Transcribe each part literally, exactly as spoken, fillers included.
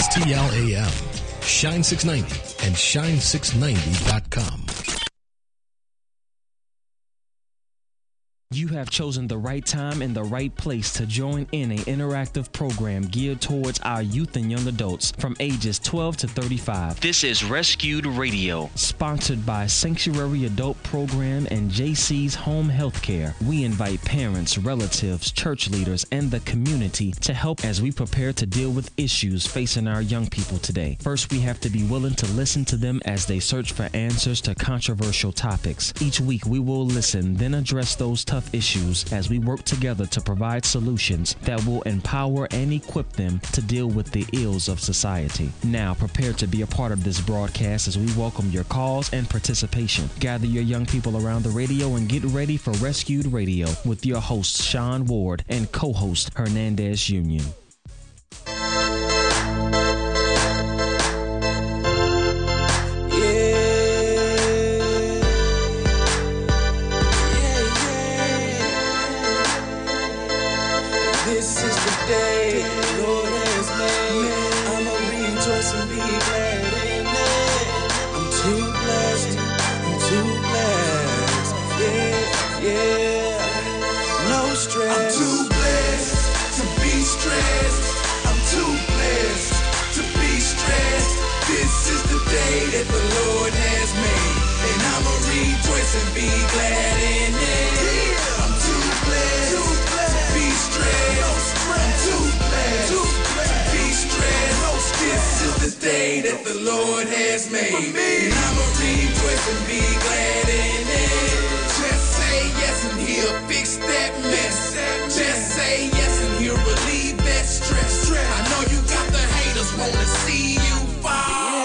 S T L A M, Shine six ninety, and shine six ninety dot com. You have chosen the right time and the right place to join in an interactive program geared towards our youth and young adults from ages twelve to thirty-five. This is Rescued Radio, sponsored by Sanctuary Adult Program and J C's Home Healthcare. We invite parents, relatives, church leaders, and the community to help as we prepare to deal with issues facing our young people today. First, we have to be willing to listen to them as they search for answers to controversial topics. Each week, we will listen, then address those tough issues as we work together to provide solutions that will empower and equip them to deal with the ills of society. Now, prepare to be a part of this broadcast as we welcome your calls and participation. Gather your young people around the radio and get ready for Rescued Radio with your host, Sean Ward, and co-host, Hernandez Union. That the Lord has made, and I'ma rejoice and be glad in it. I'm too blessed, too blessed to be stressed. I'm too blessed, too blessed to be stressed. This is the day that the Lord has made, and I'ma rejoice and be glad in it. Just say yes and He'll fix that mess. Just say yes and He'll relieve that stress. I know you got the haters wanna see you fall.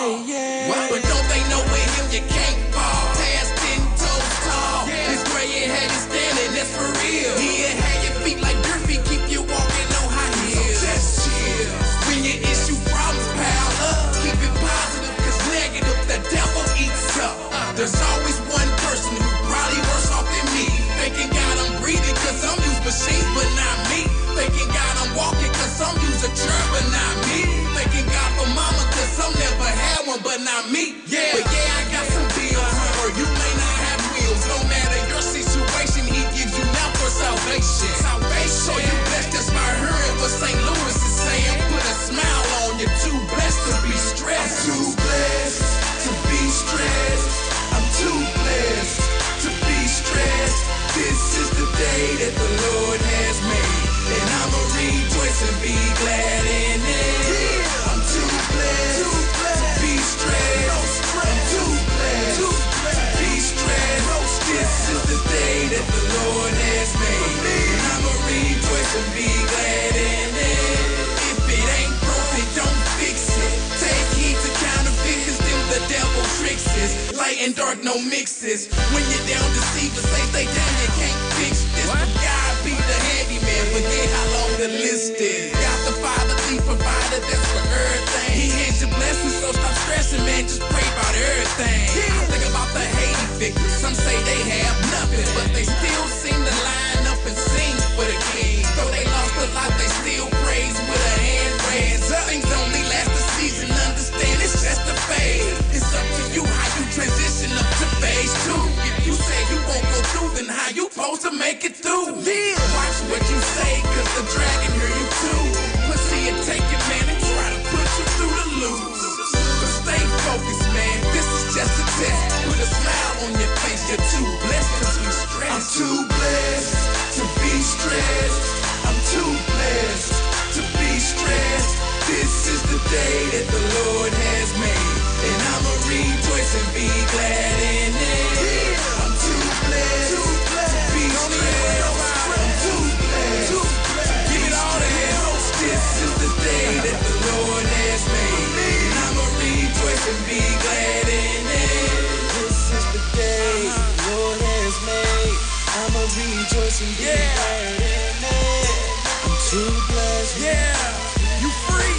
But don't they know with Him you can't fall? Past ten toes tall. This where you had you standing, that's for real. He'll have your feet like dirt feet, keep you walking on high heels. So just chill. When your issue problems pile up, keep it positive, cause negative the devil eats up. There's always one person who probably worse off than me. Thanking God I'm breathing cause I'm used machines, but not me. Thanking God I'm walking cause I'm used a chair, but not me. Thanking God for mama cause I'm never had one, but not me. Yeah, but yeah, I got some bills, or you may not have wheels. No matter your situation, He gives you now for salvation. Salvation. So you blessed just by hearing what Saint Louis is saying. Put a smile on you, too blessed to be stressed. I'm too blessed to be stressed. I'm too blessed to be stressed. This is the day that the Lord has made, and I'ma rejoice and be glad in it. I'm too blessed, too blessed to be stressed. I'm too blessed, too blessed to be stressed. This is the day that the Lord has made, and I'ma rejoice and be glad in it. If it ain't broken, don't fix it. Take heed to counterfeit, cause them the devil tricks is. Light and dark, no mixes. When you're down, deceivers say stay down, you can't fix this. But God be the handyman, forget how long the list is. God the Father, the provider, that's for everything. He hands your blessings, so stop stressing, man, just pray about everything. I think about the Haiti victims, some say they have nothing, but they still seem to line up and sing for the King. Though they lost a lot, they still praise with a hand raised. Things only last a season, understand it's just a phase. It's up to you how you transition up to phase two. If you say you won't go through, then how you supposed to make it through? Yeah. Watch what you say, cause the dragon hear you too. Pussy and take it, man, and try to put you through the loop. But stay focused, man, this is just a test. Put a smile on your face, you're too blessed cause you stressed. I'm too blessed to be stressed. I'm too blessed to be stressed. This is the day that the Lord has made, and I'ma rejoice and be glad in it. I'm too blessed, too blessed to be stressed. I'm too blessed, too blessed to give it all to Him. This is the day that the Lord has made, and I'ma rejoice and be glad in it. This is the day the Lord has made. I'ma rejoice and be yeah. glad in it. I'm too blessed. Yeah, you free.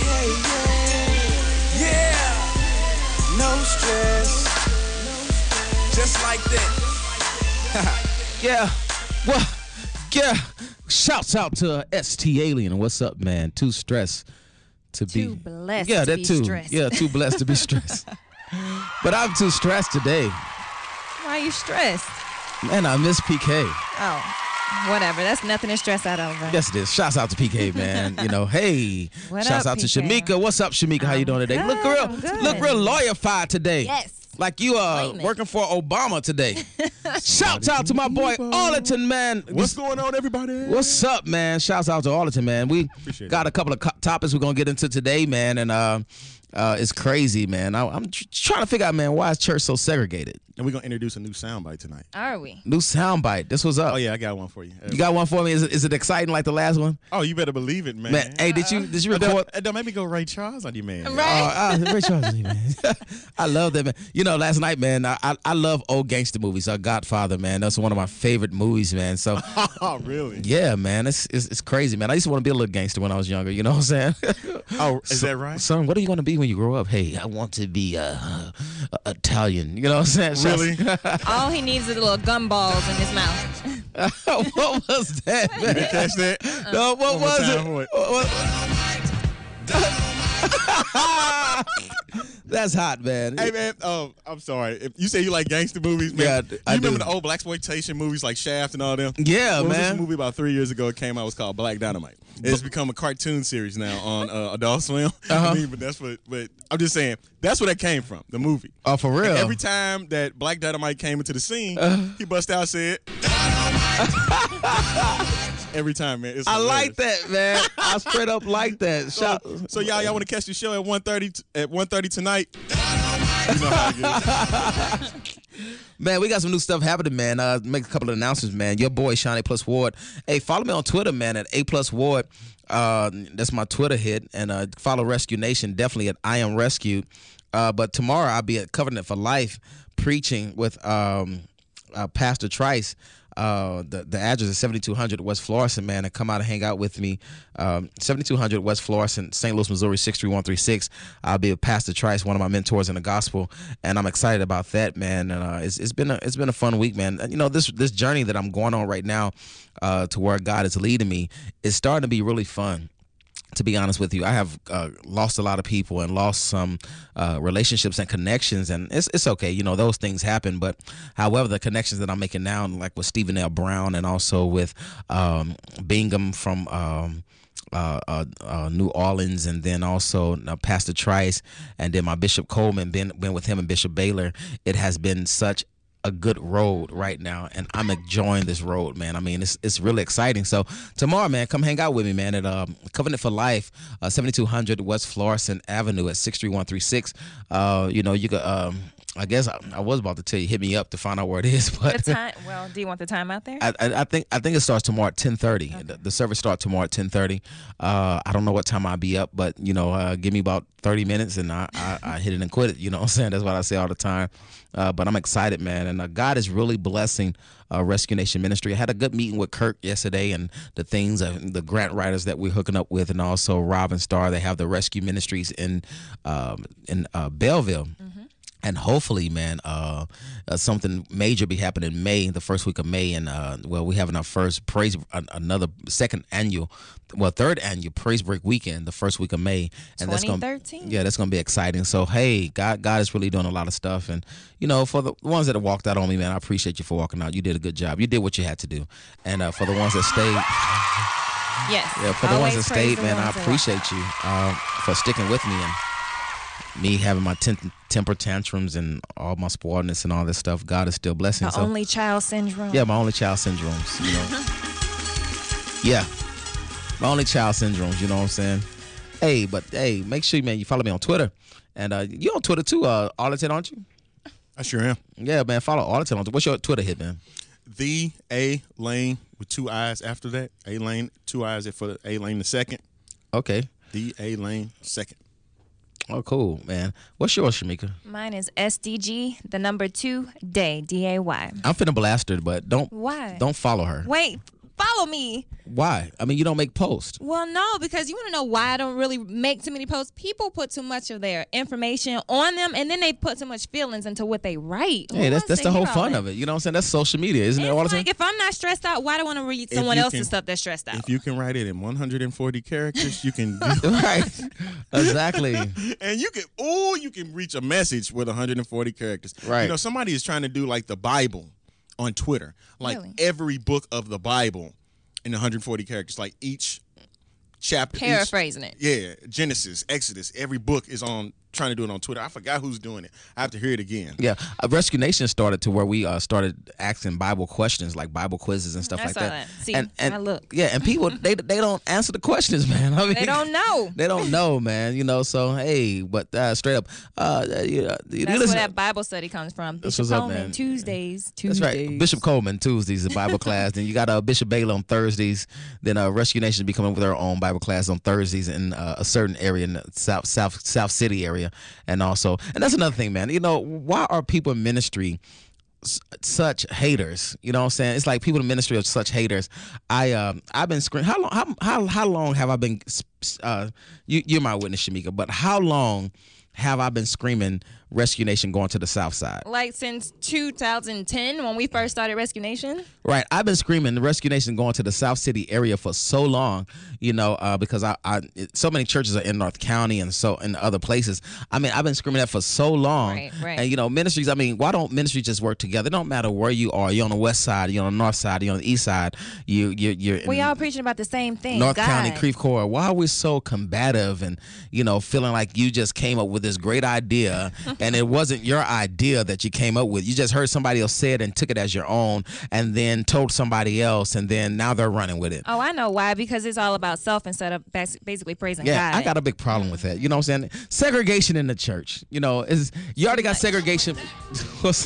Yeah, yeah. yeah. No stress. Just like that. Yeah. Well, yeah. Shouts out to S T Alien. What's up, man? Too stressed to Too be. blessed Yeah, to that be too. stressed. Yeah, too blessed to be stressed. But I'm too stressed today. Why are you stressed? Man, I miss P K. Oh, whatever. That's nothing to stress out over. Yes, it is. Shouts out to P K, man. You know, hey. What Shouts up, out to P K? Shamika. What's up, Shamika? How you I'm doing today? good, Look real, I'm good. look real lawyer-fied today. Yes. Like you are Claim it. working for Obama today. Shouts out to my boy Arlington, man. What's going on, everybody? What's up, man? Shouts out to Arlington, man. We Appreciate got it. a couple of co- topics we're gonna get into today, man, and uh, uh, it's crazy, man. I, I'm tr- trying to figure out, man, why is church so segregated? And we're going to introduce a new soundbite tonight. Are we? New soundbite. This was up. Oh, yeah, I got one for you. You got one for me? Is it, is it exciting like the last one? Oh, you better believe it, man. Man, hey, did you did you It record? don't, it don't make me go Ray Charles on you, man. Right. Oh, uh, Ray Charles, man. I love that, man. You know, last night, man, I, I, I love old gangster movies. Uh, Godfather, man. That's one of my favorite movies, man. So, Oh, really? yeah, man, it's, it's it's crazy, man. I used to want to be a little gangster when I was younger. You know what I'm saying? Oh, is So- that right? Son, what are you going to be when you grow up? Hey, I want to be uh, uh, Italian. You know what I'm saying? Really? All he needs is little gumballs in his mouth. What was that, man? Catch that? No, what One more was time it? for it. What- what- That's hot, man. Hey, man, um, I'm sorry. If you say you like gangster movies, man, Yeah, you I remember do. the old blaxploitation movies like Shaft and all them? Yeah, What was man. this movie about three years ago? It came out. It was called Black Dynamite. It's become a cartoon series now on uh, Adult Swim. Uh-huh. I mean, but that's what. But I'm just saying that's where that came from. The movie. Oh, for real? And every time that Black Dynamite came into the scene, Uh-huh. he bust out said. Every time, man. It's I like hilarious. that, man. I straight up like that. So, Shout. so y'all, y'all want to catch the show at one thirty t- at one thirty tonight? You know how it is. Man, we got some new stuff happening, man. Uh, make a couple of announcements, man. Your boy, Sean A Plus Ward. Hey, follow me on Twitter, man, at A Plus Ward. Uh, that's my Twitter hit. And uh, follow Rescue Nation, definitely at I Am Rescued. Uh, but tomorrow I'll be at Covenant for Life preaching with um, uh, Pastor Trice. Uh, the, the address is seventy-two hundred West Florissant, man, and come out and hang out with me. Um, seventy-two hundred West Florissant, Saint Louis, Missouri, six three one three six. I'll be with Pastor Trice, one of my mentors in the gospel, and I'm excited about that, man. And uh, it's, it's been a, it's been a fun week, man. And, you know, this this journey that I'm going on right now uh, to where God is leading me is starting to be really fun. To be honest with you, I have uh, lost a lot of people and lost some uh, relationships and connections, and it's it's okay. You know, those things happen. But however, the connections that I'm making now, like with Stephen L. Brown and also with um, Bingham from um, uh, uh, uh, New Orleans, and then also uh, Pastor Trice, and then my Bishop Coleman, been been with him and Bishop Baylor. It has been such a good road right now, and I'm enjoying this road, man. I mean, it's it's really exciting. So tomorrow, man, come hang out with me, man, at um, Covenant for Life, uh, seventy-two hundred West Florissant Avenue at six three one three six. Uh, you know, you could. Um, I guess I, I was about to tell you, hit me up to find out where it is, but The time. Well, do you want the time out there? I, I, I think I think it starts tomorrow at ten thirty. The, the service starts tomorrow at ten thirty. Uh, I don't know what time I'll be up, but you know, uh, give me about thirty minutes and I, I, I hit it and quit it. You know what I'm saying? That's what I say all the time. Uh, but I'm excited, man, and uh, God is really blessing uh, Rescue Nation Ministry. I had a good meeting with Kirk yesterday, and the things, uh, the grant writers that we're hooking up with, and also Rob and Star. They have the Rescue Ministries in um, in uh, Belleville. And hopefully, man, uh, uh, something major be happening in May, the first week of May, and uh, well, we having our first praise, uh, another second annual, well, third annual Praise Break weekend, the first week of May, and that's gonna, twenty thirteen. yeah, that's gonna be exciting. So, hey, God, God is really doing a lot of stuff, and you know, for the ones that have walked out on me, man, I appreciate you for walking out. You did a good job. You did what you had to do, and uh, for the ones that stayed, Yes. yeah, for the Always ones that praise stayed, the man, I ones that appreciate you uh, for sticking with me and me having my ten- temper tantrums and all my spoiledness and all this stuff. God is still blessing. The so only child syndrome. yeah, my only child syndromes. You know. Yeah, my only child syndromes. You know what I'm saying? Hey, but hey, make sure, man, you follow me on Twitter, and uh, you on Twitter too, uh, Arlington, aren't you? I sure am. Yeah, man, follow Arlington on. What's your Twitter hit, man? The A Lane with two eyes after that. A Lane, two eyes for the A Lane the second. Okay. The A Lane second. Oh, cool, man. What's yours, Shamika? Mine is S D G, the number two, Day, D A Y. I'm finna blast her, but don't Why? don't follow her. Wait. follow me. Why? I mean, you don't make posts. Well, no, because you want to know why I don't really make too many posts. People put too much of their information on them, and then they put too much feelings into what they write. Hey, Who that's wants that's to the whole hear all fun that? of it. You know what I'm saying? That's social media, isn't it? All the It's time. like, if I'm not stressed out, why do I want to read If someone you else's can- stuff that's stressed out? If you can write it in one hundred forty characters, you can. Right. Exactly. And you can, oh, you can reach a message with one hundred forty characters. Right. You know, somebody is trying to do like the Bible on Twitter, like Really? every book of the Bible in one hundred forty characters, like each chapter. each- Paraphrasing it. Yeah, Genesis, Exodus, every book is on. Trying to do it on Twitter. I forgot who's doing it. I have to hear it again. Yeah, uh, Rescue Nation started to where we uh, started asking Bible questions, like Bible quizzes and stuff I like saw that. that. See, and, and I look. Yeah, and people they they don't answer the questions, man. I mean, They don't know. They don't know, man. You know, so hey, but uh, straight up, uh, you, uh, you That's where listen- that Bible study comes from. That's Bishop what's up, Coleman, man. Tuesdays. That's Tuesdays. right. Bishop Coleman Tuesdays, the Bible class. Then you got uh, Bishop Baylor on Thursdays. Then uh, Rescue Nation be coming with their own Bible class on Thursdays in uh, a certain area in the South South South City area, and also, and that's another thing, man. You know, why are people in ministry s- such haters? You know what I'm saying? It's like people in ministry are such haters. I um I've been screaming. How long? How how how long have I been? Uh, you you're my witness, Shamika. But how long have I been screaming Rescue Nation going to the South Side? Like since two thousand ten when we first started Rescue Nation. Right. I've been screaming the Rescue Nation going to the South City area for so long, you know, uh, because I, I it, so many churches are in North County and so in other places. I mean, I've been screaming that for so long. Right, right. And, you know, ministries, I mean, why don't ministries just work together? It don't matter where you are. You're on the west side, you're on the north side, you're on the east side. You, you, you're in We all preaching about the same thing. North God. County, Creve Coeur. Why are we so combative and, you know, feeling like you just came up with this great idea and it wasn't your idea that you came up with? You just heard somebody else say it and took it as your own and then told somebody else and then now they're running with it. Oh, I know why. Because it's all about self instead of bas- basically praising Yeah, God. I got a big problem with that. You know what I'm saying? Segregation in the church. You know, is you already got segregation. What's,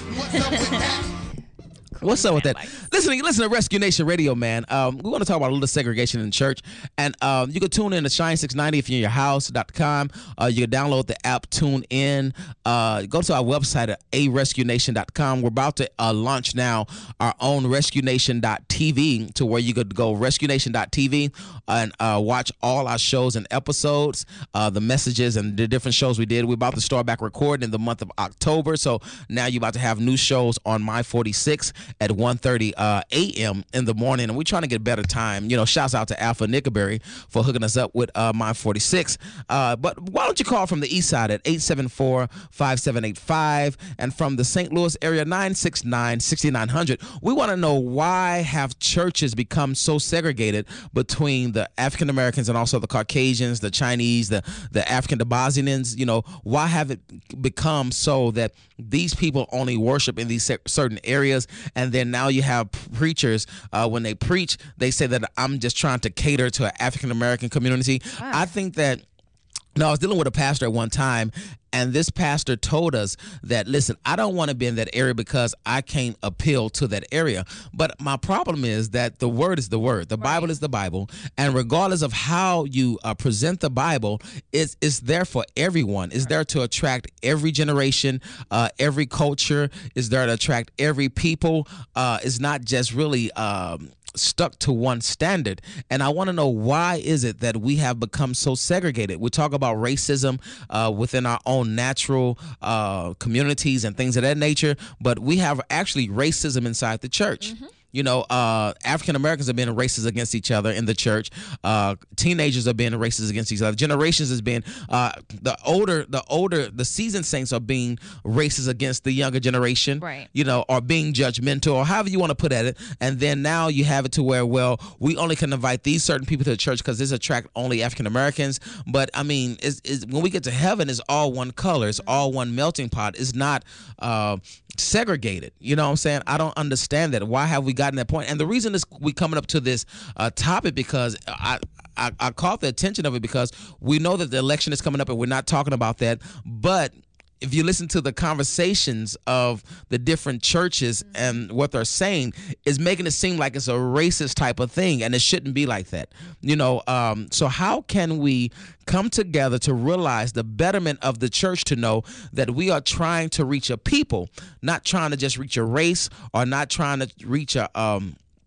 What's up with that? Listen, listen to Rescue Nation Radio, man. Um, we want to talk about a little segregation in the church, and um, you can tune in to Shine six ninety if you're in your house dot com. Uh, you can download the app, tune in. Uh, go to our website at a rescue nation dot com. We're about to uh, launch now our own rescue nation dot t v, to where you could go rescue nation dot t v and uh, watch all our shows and episodes, uh, the messages and the different shows we did. We're about to start back recording in the month of October, so now you're about to have new shows on My forty-six at one thirty uh, a m in the morning, and we're trying to get better time. You know, shouts out to Alpha Nickelberry for hooking us up with uh, My forty-six. Uh, but why don't you call from the east side at eight seven four, five seven eight five, and from the Saint Louis area nine six nine, six nine zero zero. We want to know, why have churches become so segregated between the African Americans and also the Caucasians, the Chinese, the the African, the Bosnians? You know, why have it become so that these people only worship in these cer- certain areas, and then now you have preachers, uh, when they preach, they say that I'm just trying to cater to an African American community. Wow. I think that, no, I was dealing with a pastor at one time, and this pastor told us that, listen, I don't want to be in that area because I can't appeal to that area. But my problem is that the word is the word. The Bible is the Bible. And regardless of how you uh, present the Bible, it's, it's there for everyone. It's there to attract every generation, uh, every culture. It's there to attract every people. Uh, it's not just really... Um, stuck to one standard. And I want to know, why is it that we have become so segregated? We talk about racism uh, within our own natural uh, communities and things of that nature, but we have actually racism inside the church. Mm-hmm. You know, uh, African Americans are being racist against each other in the church. Uh, teenagers are being racist against each other. Generations is being uh, the older, the older, the seasoned saints are being racist against the younger generation. Right. You know, or being judgmental, or however you want to put at it. And then now you have it to where, well, we only can invite these certain people to the church because this attract only African Americans. But I mean, it's, it's, when we get to heaven, it's all one color. It's all one melting pot. It's not uh, segregated. You know what I'm saying? I don't understand that. Why have we gotten that point? And the reason is we coming up to this uh, topic because I, I I caught the attention of it because we know that the election is coming up and we're not talking about that. But if you listen to the conversations of the different churches and what they're saying, is making it seem like it's a racist type of thing, and it shouldn't be like that. You know, um, so how can we come together to realize the betterment of the church, to know that we are trying to reach a people, not trying to just reach a race, or not trying to reach a um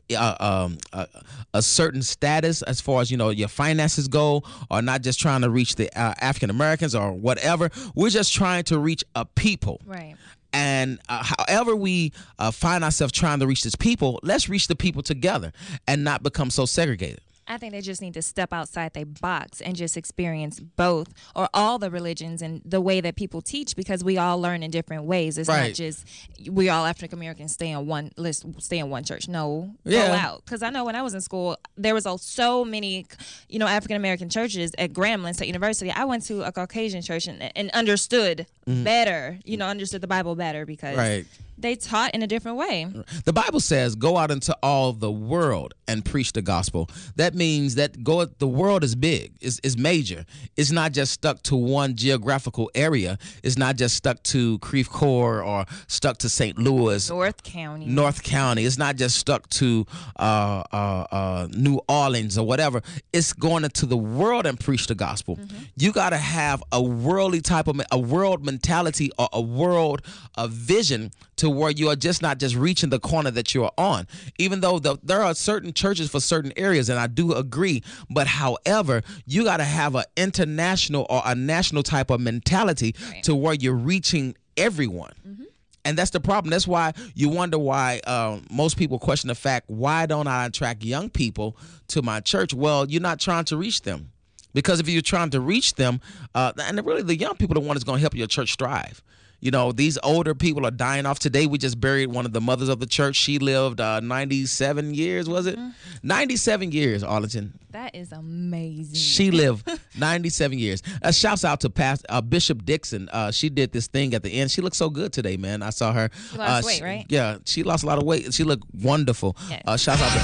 uh, um, a, a certain status as far as, you know, your finances go, or not just trying to reach the uh, African Americans or whatever. We're just trying to reach a people. Right. And uh, however we uh, find ourselves trying to reach this people, let's reach the people together and not become so segregated. I think they just need to step outside their box and just experience both or all the religions and the way that people teach, because we all learn in different ways. It's Right. not just we all African Americans stay in one let's stay in one church. No, Yeah. go out. Because I know when I was in school, there was uh, so many, you know, African American churches at Grambling State University. I went to a Caucasian church and, and understood better, you know, understood the Bible better because Right. they taught in a different way. The Bible says, "Go out into all the world and preach the gospel." That means that go. The world is big. It's, it's major. It's not just stuck to one geographical area. It's not just stuck to Creve Coeur or stuck to Saint Louis, North County. North County. It's not just stuck to uh, uh, uh, New Orleans or whatever. It's going into the world and preach the gospel. You got to have a worldly type of a world mentality or a world a vision to where you are just not just reaching the corner that you are on. Even though the, there are certain churches for certain areas, and I do agree, but however, you got to have an international or a national type of mentality Right. to where you're reaching everyone. And that's the problem. That's why you wonder why uh, most people question the fact, why don't I attract young people to my church? Well, you're not trying to reach them. Because if you're trying to reach them, uh, and really the young people are the one that's going to help your church thrive. You know, these older people are dying off. Today, we just buried one of the mothers of the church. She lived uh, ninety-seven years, was it? ninety-seven years, Arlington. That is amazing. She lived ninety-seven years. Uh, shouts out to Pastor, uh, Bishop Dixon. Uh, she did this thing at the end. She looked so good today, man. I saw her. She lost uh, weight, she- right? Yeah, she lost a lot of weight. She looked wonderful. Yeah. Uh, shouts out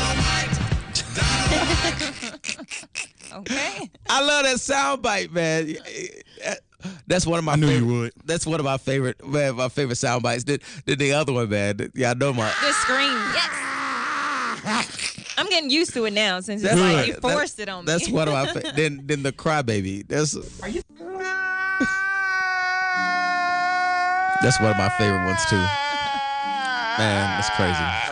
to Okay. I love that soundbite, man. That's one of my I knew you favorite, would. That's one of my favorite man, my favorite sound bites. Then, then the other one, man. Yeah, I know my The scream. Yes. I'm getting used to it now since it's That's like right. you forced it on me. That's one of my fa- then then the crybaby. That's That's one of my favorite ones too. Man, that's crazy.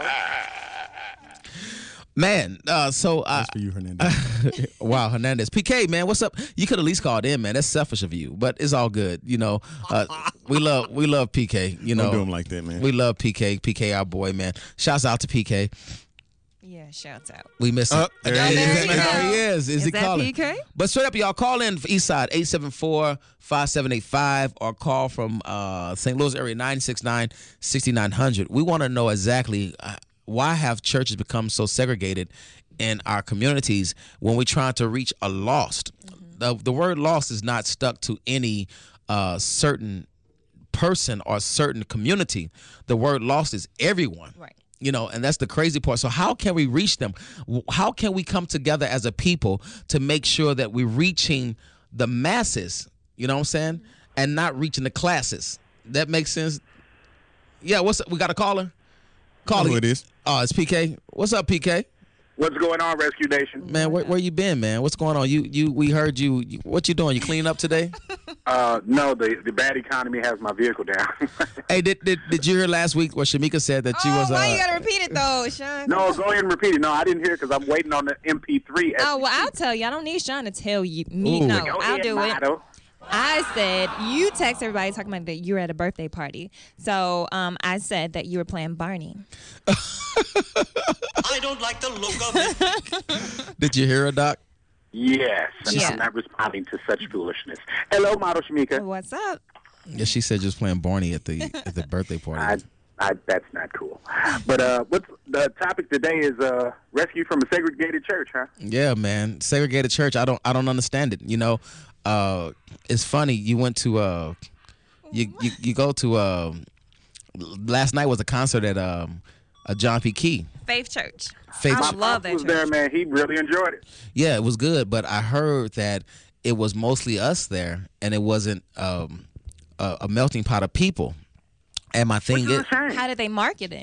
Man, uh, so uh, That's for you, Hernandez. wow, Hernandez. P K, man, what's up? You could at least called in, man. That's selfish of you, but it's all good. You know, uh, we love we love P K. You know, Don't do him like that, man. we love P K. P K, our boy, man. Shouts out to P K. Yeah, shouts out. We miss him. Uh, there he Oh, there is. he There go. he is. Is, Is he that calling? P K? But straight up, y'all call in for East Side eight seven four, five seven eight five or call from uh, Saint Louis area nine six nine, six nine zero zero. We want to know exactly uh, why have churches become so segregated in our communities when we're trying to reach a lost. Mm-hmm. The, the word lost is not stuck to any uh, certain person or certain community. The word lost is everyone. Right. You know, and that's the crazy part. So how can we reach them? How can we come together as a people to make sure that we're reaching the masses, you know what I'm saying, and not reaching the classes? That makes sense? Yeah, what's up? We got a caller? Caller. Who it is? Oh, it's P K. What's up, P K? What's going on, Rescue Nation? Man, where, where you been, man? What's going on? You you we heard you, you what you doing? You cleaning up today? Uh, no, the the bad economy has my vehicle down. Hey, did, did did you hear last week where Shamika said that she Oh, was why uh, you gotta repeat it though, Sean? No, go ahead and repeat it. No, I didn't hear it because I'm waiting on the M P three. Oh, well, I'll tell you. I don't need Sean to tell you. Me, Ooh. no, Go I'll ahead, do it. Motto. I said you text everybody talking about that you were at a birthday party. So um, I said that you were playing Barney. I don't like the look of it. Did you hear her, Doc? Yes, and Yeah. I'm not responding to such foolishness. Hello, Model Shamika. What's up? Yeah, she said just playing Barney at the at the birthday party. I, I, that's not cool. But uh, what's the topic today is uh, rescue from a segregated church, huh? Yeah, man. Segregated church. I don't I don't understand it. You know, uh, it's funny. You went to uh, you you, you go to uh, last night was a concert at um, uh, John P. Key. Faith Church. Faith I Church. love that was church. there, man. He really enjoyed it. Yeah, it was good, but I heard that it was mostly us there, and it wasn't um, a, a melting pot of people. And my Which thing is is, a shame. How did they market it?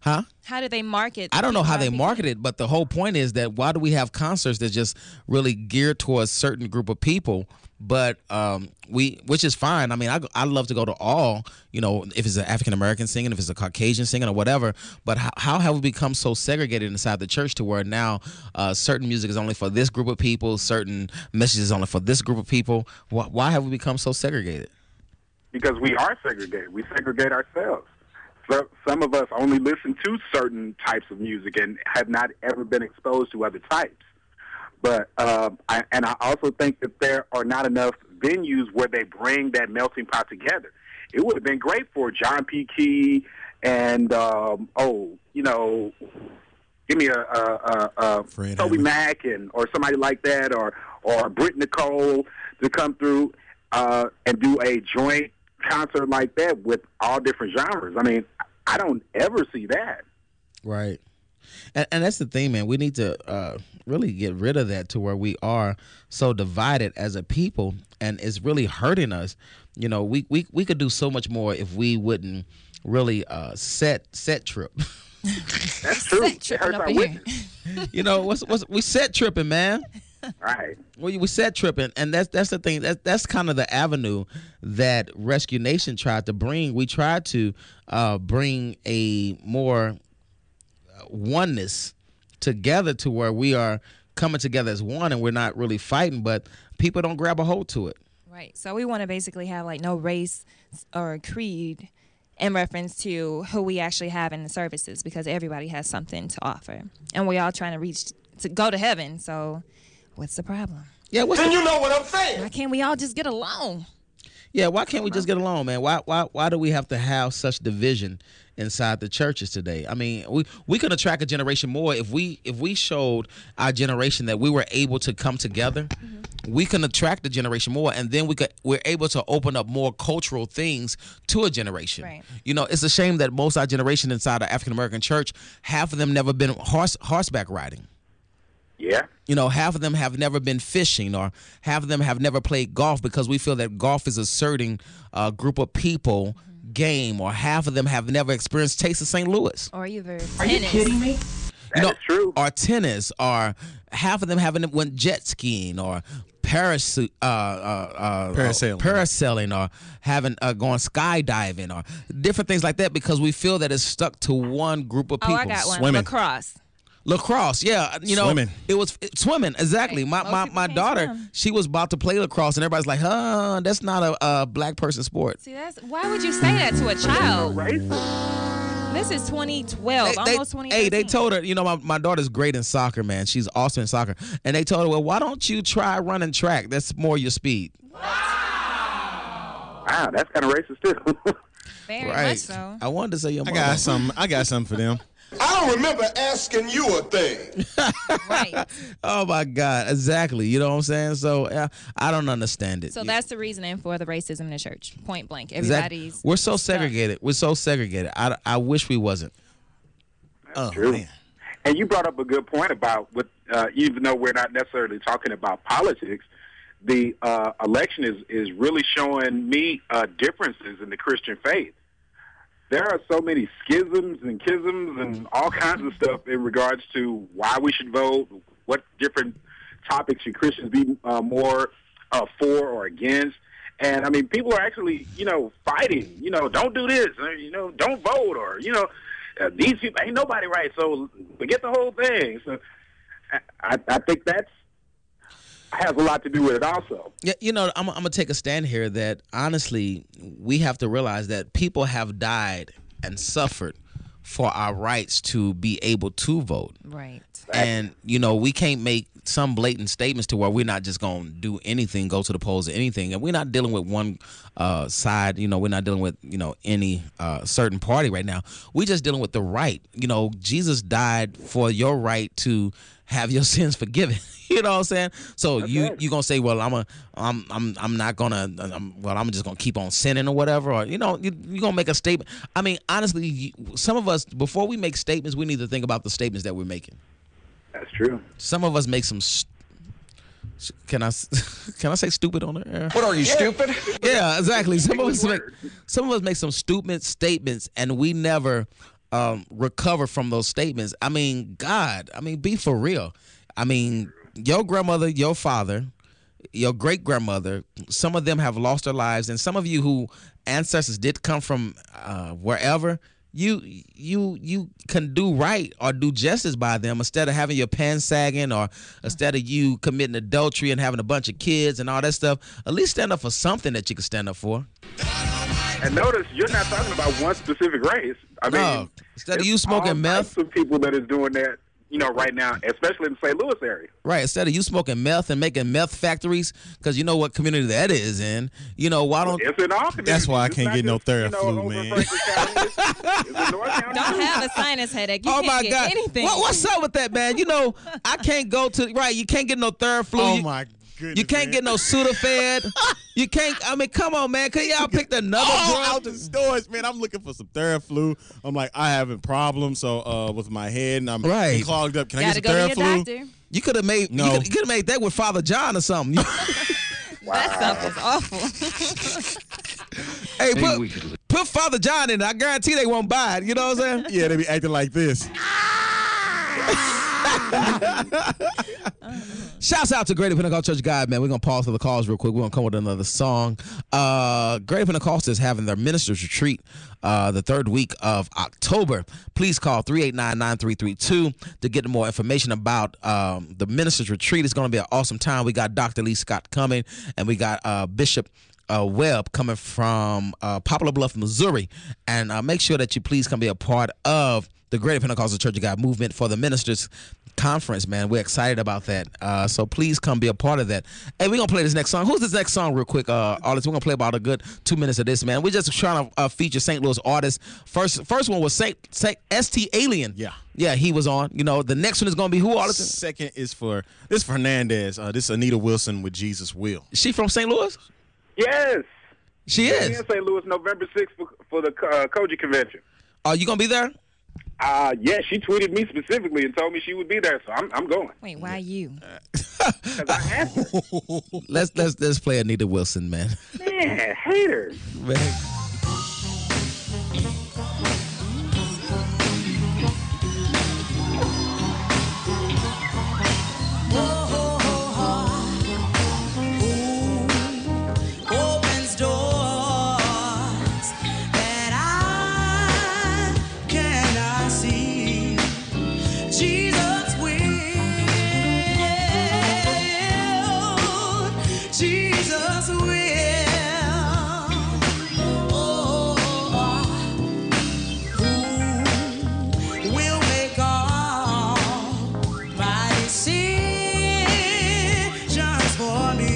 Huh? How do they market? I don't know how they R and B? market it, but the whole point is that why do we have concerts that just really geared towards a certain group of people? But um, we, which is fine. I mean, I I love to go to all, you know, if it's an African American singing, if it's a Caucasian singing, or whatever. But how, how have we become so segregated inside the church to where now uh, certain music is only for this group of people, certain messages only for this group of people? Why, why have we become so segregated? Because we are segregated. We segregate ourselves. So, some of us only listen to certain types of music and have not ever been exposed to other types. But uh, I, and I also think that there are not enough venues where they bring that melting pot together. It would have been great for John P. Key and um, oh, you know, give me a, a, a, a Fred Toby Hammond. Mac and or somebody like that, or or Britt Nicole to come through uh, and do a joint concert like that with all different genres. I mean, I don't ever see that. Right. And, and that's the thing, man. We need to uh, really get rid of that to where we are so divided as a people, and it's really hurting us. You know, we we, we could do so much more if we wouldn't really uh, set set trip. That's true. Set It tripping hurts up our in here. witness. You know, what's, what's we set tripping, man. Right. We we set tripping, and that's that's the thing. That that's kind of the avenue that Rescue Nation tried to bring. We tried to uh, bring a more oneness together to where we are coming together as one, and we're not really fighting. But people don't grab a hold to it. Right. So we want to basically have like no race or creed in reference to who we actually have in the services, because everybody has something to offer, and we all trying to reach to go to heaven. So what's the problem? Yeah, what's And the, you know what I'm saying. Why can't we all just get along? yeah. Why can't we just get along, man? Why why why do we have to have such division inside the churches today? I mean, we we could attract a generation more if we if we showed our generation that we were able to come together. Mm-hmm. We can attract a generation more, and then we could we're able to open up more cultural things to a generation. Right. You know, it's a shame that most of our generation inside the African American church, half of them never been horse horseback riding. Yeah. You know, half of them have never been fishing, or half of them have never played golf, because we feel that golf is a certain uh, group of people game, or half of them have never experienced Taste of Saint Louis. Or either tennis. You That know, is true. or tennis, or half of them haven't went jet skiing, or parachute, uh, uh, uh, Parasailing. uh, parasailing, or having uh, gone skydiving, or different things like that, because we feel that it's stuck to one group of Oh, people. I got one. Swimming. Lacrosse. Lacrosse, yeah, you know, Swimming. it was it, swimming exactly. Right. My Most my, people my can't daughter, swim. she was about to play lacrosse, and everybody's like, "Huh, that's not a, a black person sport." See, that's why would you say that to a child? Racist. This is twenty twelve, They- they- almost twenty thirteen. hey, they told her, you know, my, my daughter's great in soccer, man. She's awesome in soccer, and they told her, well, why don't you try running track? That's more your speed. Wow, that's kind of racist too. Very Right. much so. I wanted to say your I mother. got something. I got something for them. I don't remember asking you a thing. Right. Oh my God, exactly. You know what I'm saying? So yeah, I don't understand it. So that's the reasoning for the racism in the church. Point blank. Exactly. Everybody's We're so stuck. segregated. We're so segregated. I, I wish we wasn't. Oh True. man. And you brought up a good point about what, uh, even though we're not necessarily talking about politics, the uh, election is, is really showing me uh, differences in the Christian faith. There are so many schisms and schisms and all kinds of stuff in regards to why we should vote, what different topics should Christians be uh, more uh, for or against. And, I mean, people are actually, you know, fighting, you know, don't do this, or, you know, don't vote, or, you know, uh, these people, ain't nobody right, so forget the whole thing. So I, I think that's has a lot to do with it also. Yeah, you know, I'm, I'm gonna take a stand here that honestly, we have to realize that people have died and suffered for our rights to be able to vote. Right. And, you know, we can't make some blatant statements to where we're not just going to do anything, go to the polls or anything. And we're not dealing with one uh, side, you know, we're not dealing with, you know, any uh, certain party right now. We're just dealing with the right. You know, Jesus died for your right to have your sins forgiven. You know what I'm saying? So That's you right. you gonna say, well, I'm a, I'm I'm I'm not gonna, I'm, well, I'm just gonna keep on sinning or whatever, or you know, you you gonna make a statement. I mean, honestly, you, some of us, before we make statements, we need to think about the statements that we're making. That's true. Some of us make some. St- can I s- can I say stupid on the air? What are you, stupid? Yeah, exactly. Some of us make Word. some of us make some stupid statements, and we never um, recover from those statements. I mean, God, I mean, be for real. I mean, your grandmother, your father, your great grandmother, some of them have lost their lives, and some of you who ancestors did come from uh, wherever. You you you can do right or do justice by them instead of having your pants sagging or instead of you committing adultery and having a bunch of kids and all that stuff. At least stand up for something that you can stand up for. And notice you're not talking about one specific race. I No, mean, instead of it's you smoking all meth. types of people that is doing that, you know, right now, especially in the Saint Louis area. Right, instead of you smoking meth and making meth factories, because you know what community that is in. You know, why don't... It's in all communities. That's why I It's can't not get no just, you know, Theraflu, over man. Franklin County. It's, it's in North County. Don't too. have a sinus headache. You Oh can't my get God! anything. What, what's up with that, man? You know, I can't go to right. You can't get no Theraflu. Oh you, my goodness. You can't man. get no Sudafed. You can't. I mean, come on, man. Could y'all pick another Oh, drug? out the stores, man. I'm looking for some Theraflu. I'm like, I having problems so uh, with my head, and I'm Right. clogged up. Can I Gotta get some go to your Theraflu? doctor. You could have made. No. You could have made that with Father John or something. That stuff is awful. Hey, put, put Father John in it. I guarantee they won't buy it. You know what I'm saying? Yeah, they be acting like this. Shouts out to Greater Pentecostal Church of God, man. We're going to pause for the calls real quick. We're going to come with another song. Uh, Greater Pentecostal is having their ministers retreat uh, the third week of October. Please call three eight nine, nine three three two to get more information about um, the ministers retreat. It's going to be an awesome time. We got Doctor Lee Scott coming, and we got uh, Bishop Uh, Webb coming from uh, Poplar Bluff, Missouri. And uh, make sure that you please come be a part of the Greater Pentecostal Church of God movement for the ministers conference, man. We're excited about that. Uh, so please come be a part of that. Hey, we're going to play this next song. Who's this next song real quick, uh, artists? We're going to play about a good two minutes of this, man. We're just trying to uh, feature Saint Louis artists. First first one was Saint, Saint S T Alien. Yeah. Yeah, he was on. You know, the next one is going to be who, artists? Second is for, this is for Hernandez. Uh, this is Anita Wilson with Jesus Will. Is she from Saint Louis? Yes. She Yeah, is. in Saint Louis, November sixth for, for the uh, Koji convention. Are you going to be there? Uh, yeah, she tweeted me specifically and told me she would be there, so I'm, I'm going. Wait, why you? Because I asked her. Let's let's let's play Anita Wilson, man. Man, haters. Man. Opens doors that I cannot see. Jesus will. Jesus will. Oh, who will make all my decisions for me?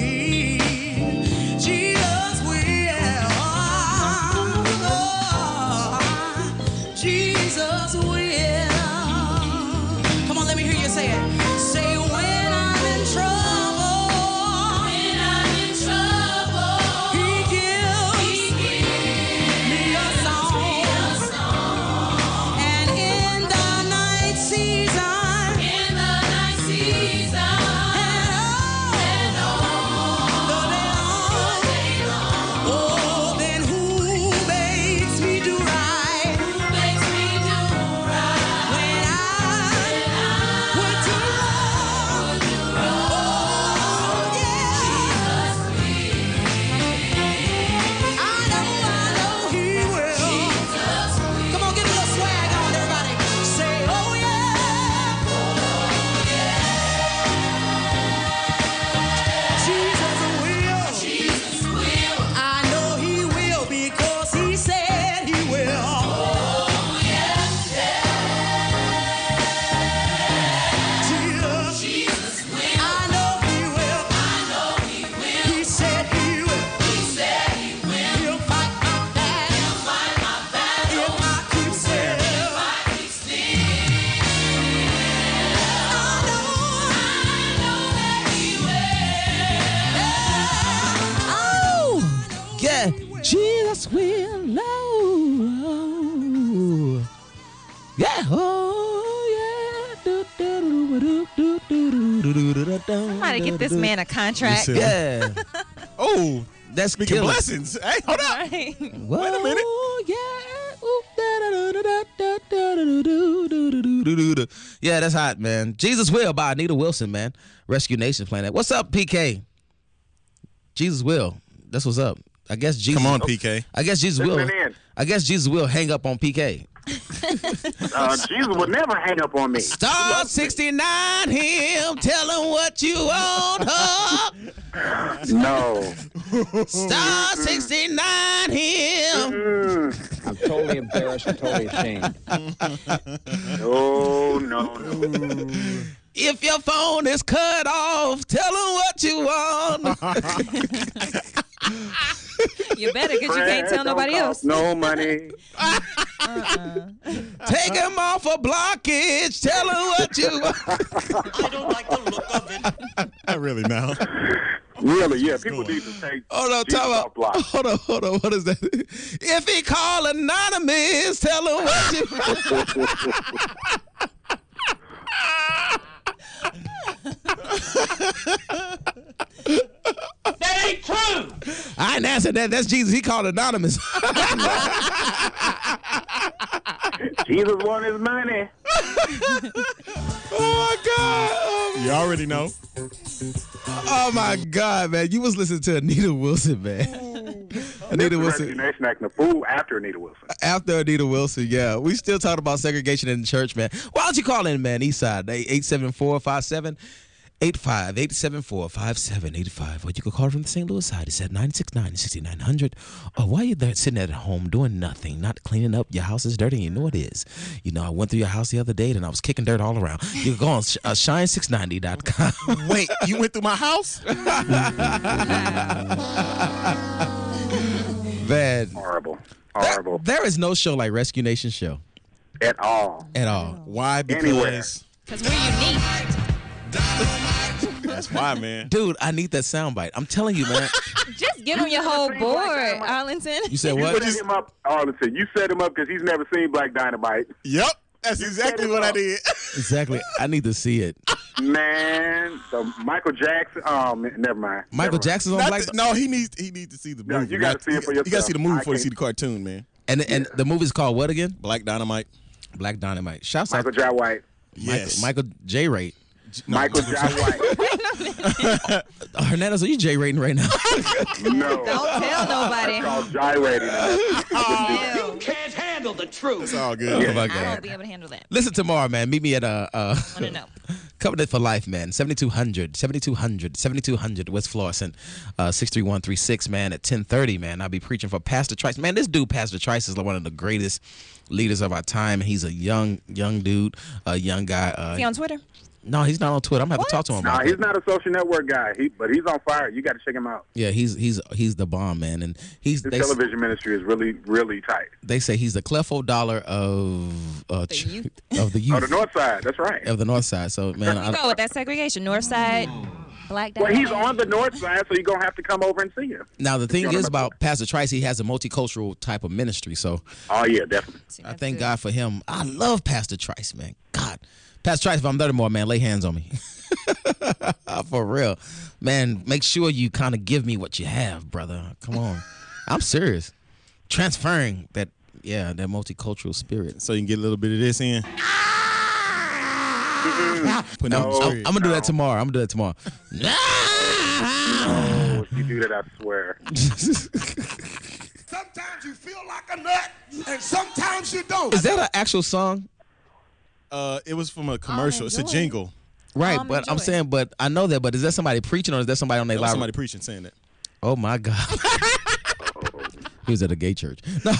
Jesus will. Jesus will. Come on, let me hear you say it. Say when I'm in trouble. When I'm in trouble. He gives me a song. And in the night season. In the night season. And all the day long. Oh, then who makes me do right? Who makes me do right? When I would do wrong. Oh, yeah. I know, I know he will. Come on, give me a little swag on, everybody. Say, oh, yeah. Jesus will. Jesus will. I know he will because he said he will. Oh, yeah. Jesus. Jesus will. I know he will. I know he will. He said he will. He said he will. He'll fight my battle. He'll fight my battle. If I keep still. If I keep still. I know. I know that he will. Oh, yeah. Jesus will know. Yeah. Oh, yeah. Do, do, do, do, do, do, do, do, do, do, Somebody get this man a contract. Listen. Yeah. Oh, That's speaking killer. blessings. Hey, hold up. Right. Whoa, Wait a minute. Yeah. Ooh, da, da, da, da, da, da, Yeah, that's hot, man. Jesus Will by Anita Wilson, man. Rescue Nation playing that. What's up, P K? Jesus Will. That's what's up. I guess Jesus. Come on, P K. I guess Jesus will. Listen in. I guess Jesus will hang up on P K. Uh, Jesus would never hang up on me. Star sixty-nine him, tell him what you want, huh? No. Star sixty-nine him. Mm. I'm totally embarrassed and totally ashamed. No, no, no. If your phone is cut off, tell him what you want. You better, because you can't tell Don't nobody else. cost No money. Uh-uh. Take him off a blockage, tell him what you want. I don't like the look of it. Not really now. Really, yeah. People need to take Hold on, Jesus talk off about. block. Hold on, hold on. What is that? If he call anonymous, tell him what you want. That ain't true. I ain't answered that. That's Jesus. He called anonymous. Jesus want his money. Oh my God. Oh, You already know. oh my God, man. You was listening to Anita Wilson, man. Anita Rescue Wilson. Nation acting a fool after Anita Wilson. After Anita Wilson, yeah. We still talking about segregation in the church, man. Why don't you call in, man? Eastside, eight seven four, five seven eight five, eight seven four, five seven eight five. Or you can call from the Saint Louis side. It's at nine six nine, six nine zero zero. Or while you're there sitting at home doing nothing, not cleaning up, your house is dirty, and you know it is. You know, I went through your house the other day and I was kicking dirt all around. You can go on uh, shine six ninety dot com. Wait, you went through my house? Man, Horrible. Horrible. there is no show like Rescue Nation show At all. at all. Why? Anywhere. Because Because we're unique. that's why, man. Dude, I need that soundbite. I'm telling you, man. Just give him your whole board, Arlington. You said You what? set him up, Arlington. You set him up because he's never seen Black Dynamite. Yep, that's exactly set it what I up. did. Exactly. I need to see it. Man, the Michael Jackson. Oh, man, never mind. Michael Never mind. Jackson's on Not Black. the- no, he needs he needs to see the No, movie. you gotta Not- see it for You gotta see the yourself. movie I before you can't- see the cartoon, man. And and the movie's called what again? Black Dynamite. Black Dynamite. Shouts Michael out J. White. Yes. Michael, Michael J. Rate. No, Michael J. White. Uh, Hernandez, are you J rating right now? No. Don't tell nobody. It's called gyrating. Ew. Can't handle the truth. It's all good. Oh my I God. won't be able to handle that. Listen tomorrow, man. Meet me at uh, uh I don't know. Covenant for Life, man. seventy-two hundred, seventy-two hundred, seventy-two hundred West Florissant, uh, six three one three six, man, at ten thirty, man. I'll be preaching for Pastor Trice. Man, this dude, Pastor Trice, is like one of the greatest leaders of our time. He's a young, young dude, a young guy. Uh, Is he on Twitter? no, he's not on Twitter. I'm going to have to talk to him Nah, about he's that. not a social network guy. He, but he's on fire. You got to check him out. Yeah, he's he's he's the bomb, man. And he's His they, television ministry is really, really tight. they say he's the Clefo Dollar of uh, The ch- youth. of the youth. Oh, the North Side. That's right. Of the North Side. So, man, You I, go with that segregation. North side, black Well, he's Dynamite. on the North Side, so you're going to have to come over and see him. now the thing You're is on the- about Pastor Trice, he has a multicultural type of ministry. So Oh, yeah, definitely. I That's thank good. God for him. I love Pastor Trice, man. God, Pastor Trice, if I'm there tomorrow, man, lay hands on me. For real, man. Make sure you kind of give me what you have, brother. Come on, I'm serious. Transferring that, yeah, that multicultural spirit. So you can get a little bit of this in. Put No. no, I'm, I'm gonna do that tomorrow. I'm gonna do that tomorrow. Oh, if you do that, I swear. Sometimes you feel like a nut, and sometimes you don't. Is that an actual song? Uh, it was from a commercial. It's a enjoy it. jingle. Right, Um, but I'm enjoy. saying, but I know that. But is that somebody preaching or is that somebody on their There was live? somebody preaching saying that. Oh my God. He was at a gay church. No.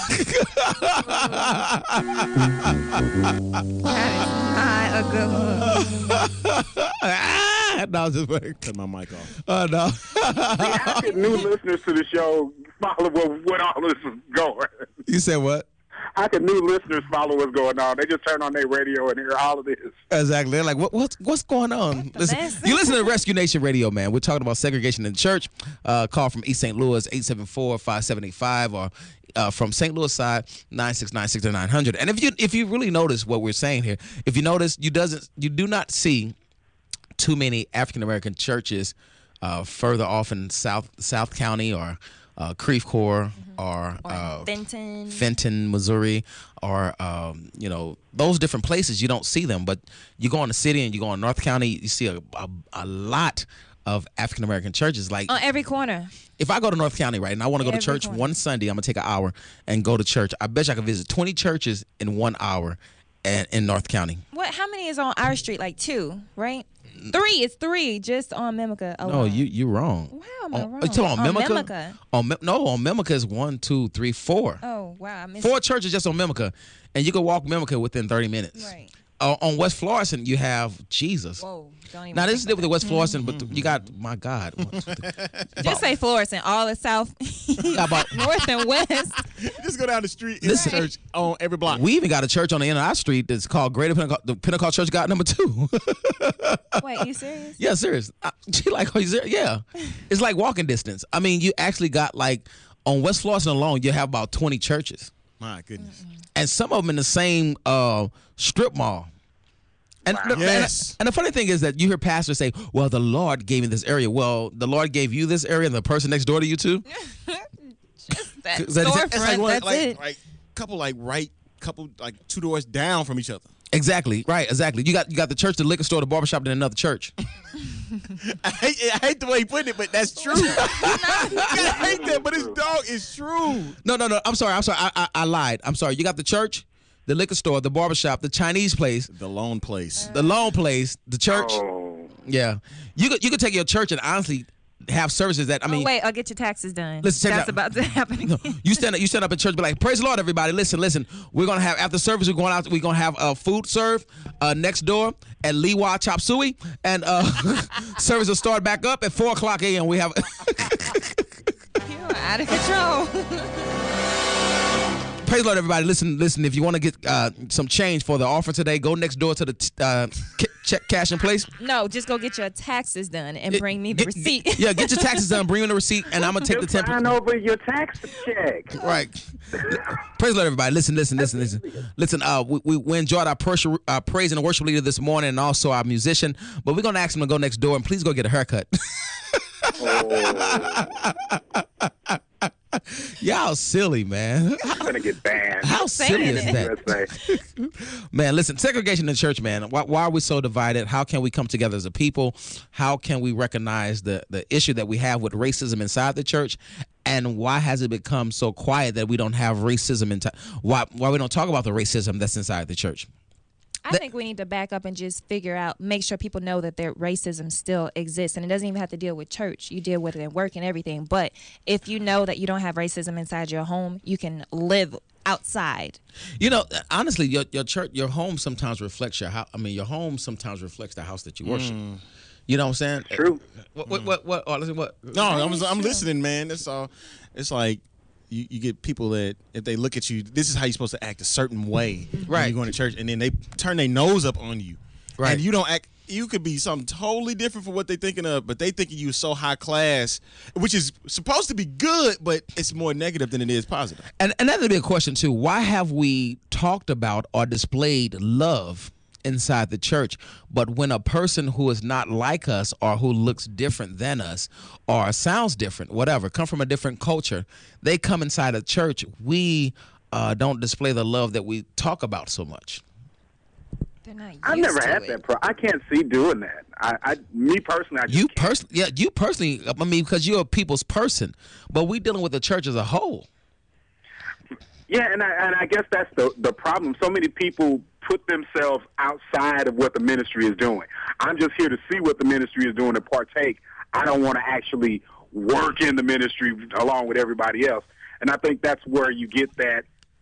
That is not a good one. Ah, no, I was just like, Cut my mic off. oh no. How can new listeners to the show follow what, what all this is going? You said what? How can new listeners follow what's going on? They just turn on their radio and hear all of this. Exactly. They're like, what, what's what's going on? the Listen, mess? you listen to Rescue Nation Radio, man. We're talking about segregation in the church. Uh, call from East Saint Louis, eight seven four, five seven eight five, or uh, from Saint Louis side, nine six nine, six nine zero zero. And if you if you really notice what we're saying here, if you notice, you doesn't you do not see too many African American churches uh, further off in South South County or uh, Creve Coeur Mm-hmm. or, Or uh, Fenton. Fenton, Missouri, or um, you know, those different places. You don't see them, but you go in the city and you go in North County, you see a a, a lot of African American churches. Like On every corner. if I go to North County, right, and I want to go to Every church corner. one Sunday, I'm gonna take an hour and go to church. I bet you I could visit twenty churches in one hour, and in North County. What? How many is on our street? Like two, right? Three. It's three just on Mimica alone. No, you you're wrong. Wow, am I On- wrong? you talking on On Mimica? Mimica. On Mim- no, on Mimica is one, two, three, four. Oh wow, I missed. Four churches just on Mimica, and you can walk Mimica within thirty minutes. Right. Uh, on West Florissant, you have Jesus. Whoa, don't even. Now this is think different with about West Florissant, but you got my God. that. Just say Florissant, all the south, about- north and west. Just go down the street and Listen. church on every block. We even got a church on the end of our street that's called Greater Pentecost, the Pentecost Church God Number Two. Wait, you serious? Yeah, serious. I, she like, oh, you serious? Yeah, it's like walking distance. I mean, you actually got like on West Florissant alone, you have about twenty churches, My goodness. and some of them in the same uh, strip mall. And, the, Yes. and, and the funny thing is that you hear pastors say, "Well, the Lord gave me this area." Well, the Lord gave you this area, and the person next door to you too. That Is that- storefront, That's like one, that's like, it. like couple like right, couple like two doors down from each other. Exactly. Right. Exactly. You got you got the church, the liquor store, the barbershop, and another church. I hate, I hate the way he put it, but that's true. I hate that, but it's dog. It's true. No, no, no. I'm sorry. I'm sorry. I, I, I lied. I'm sorry. You got the church, the liquor store, the barbershop, the Chinese place, The lone place. the loan place, the church. Oh. Yeah. You could you could take your church and honestly have services that I mean. oh, wait, I'll get your taxes done. Listen, check That's it out. about to happen. You stand up. You stand up in church, be like, "Praise the Lord, everybody! Listen, listen. We're gonna have after service. We're going out. We're gonna have uh, food served uh, next door at Liwa Chop Suey, and uh, service will start back up at four o'clock a m. We have You are out of control. praise the Lord, everybody. Listen, listen. If you want to get uh, some change for the offering today, go next door to the t- uh, ca- check cash in place. No, just go get your taxes done and bring me the Get- receipt. get- yeah, get your taxes done. Bring me the receipt, and I'm gonna take the Just sign ten. over your tax check. Right. Praise the Lord, everybody. Listen, listen, listen, listen. Listen, uh, we, we, we enjoyed our, pers- our praise and worship leader this morning and also our musician, but we're going to ask him to go next door and please go get a haircut. Y'all silly, man. I'm gonna get banned. How silly is saying that? U S A. Man, listen, segregation in the church, man. Why, why are we so divided? How can we come together as a people? How can we recognize the, the issue that we have with racism inside the church? And why has it become so quiet that we don't have racism in why why we don't talk about the racism that's inside the church? I think we need to back up and just figure out, make sure people know that their racism still exists. And it doesn't even have to deal with church. You deal with it at work and everything. But if you know that you don't have racism inside your home, you can live outside. You know, honestly, your your church, your home sometimes reflects your house. I mean, your home sometimes reflects the house that you worship. You know what I'm saying? True. What what what what? Oh, listen, what? No, I'm, I'm listening, man. That's all. It's like you, you get people that if they look at you, this is how you're supposed to act a certain way. When Right. you're going to church, and then they turn their nose up on you. Right. And you don't act. You could be something totally different from what they're thinking of, but they thinking you so high class, which is supposed to be good, but it's more negative than it is positive. And and that would be a question too. Why have we talked about or displayed love inside the church, but when a person who is not like us or who looks different than us or sounds different, whatever, come from a different culture, they come inside a church, we uh, don't display the love that we talk about so much. They're not used I've never to had it. that. Pro- I can't see doing that. I, I me personally, I just You can't. personally, yeah, you personally, I mean, because you're a people's person, but we dealing with the church as a whole. Yeah, and I, and I guess that's the the problem. So many people put themselves outside of what the ministry is doing. I'm just here to see what the ministry is doing and partake. I don't want to actually work in the ministry along with everybody else. And I think that's where you get that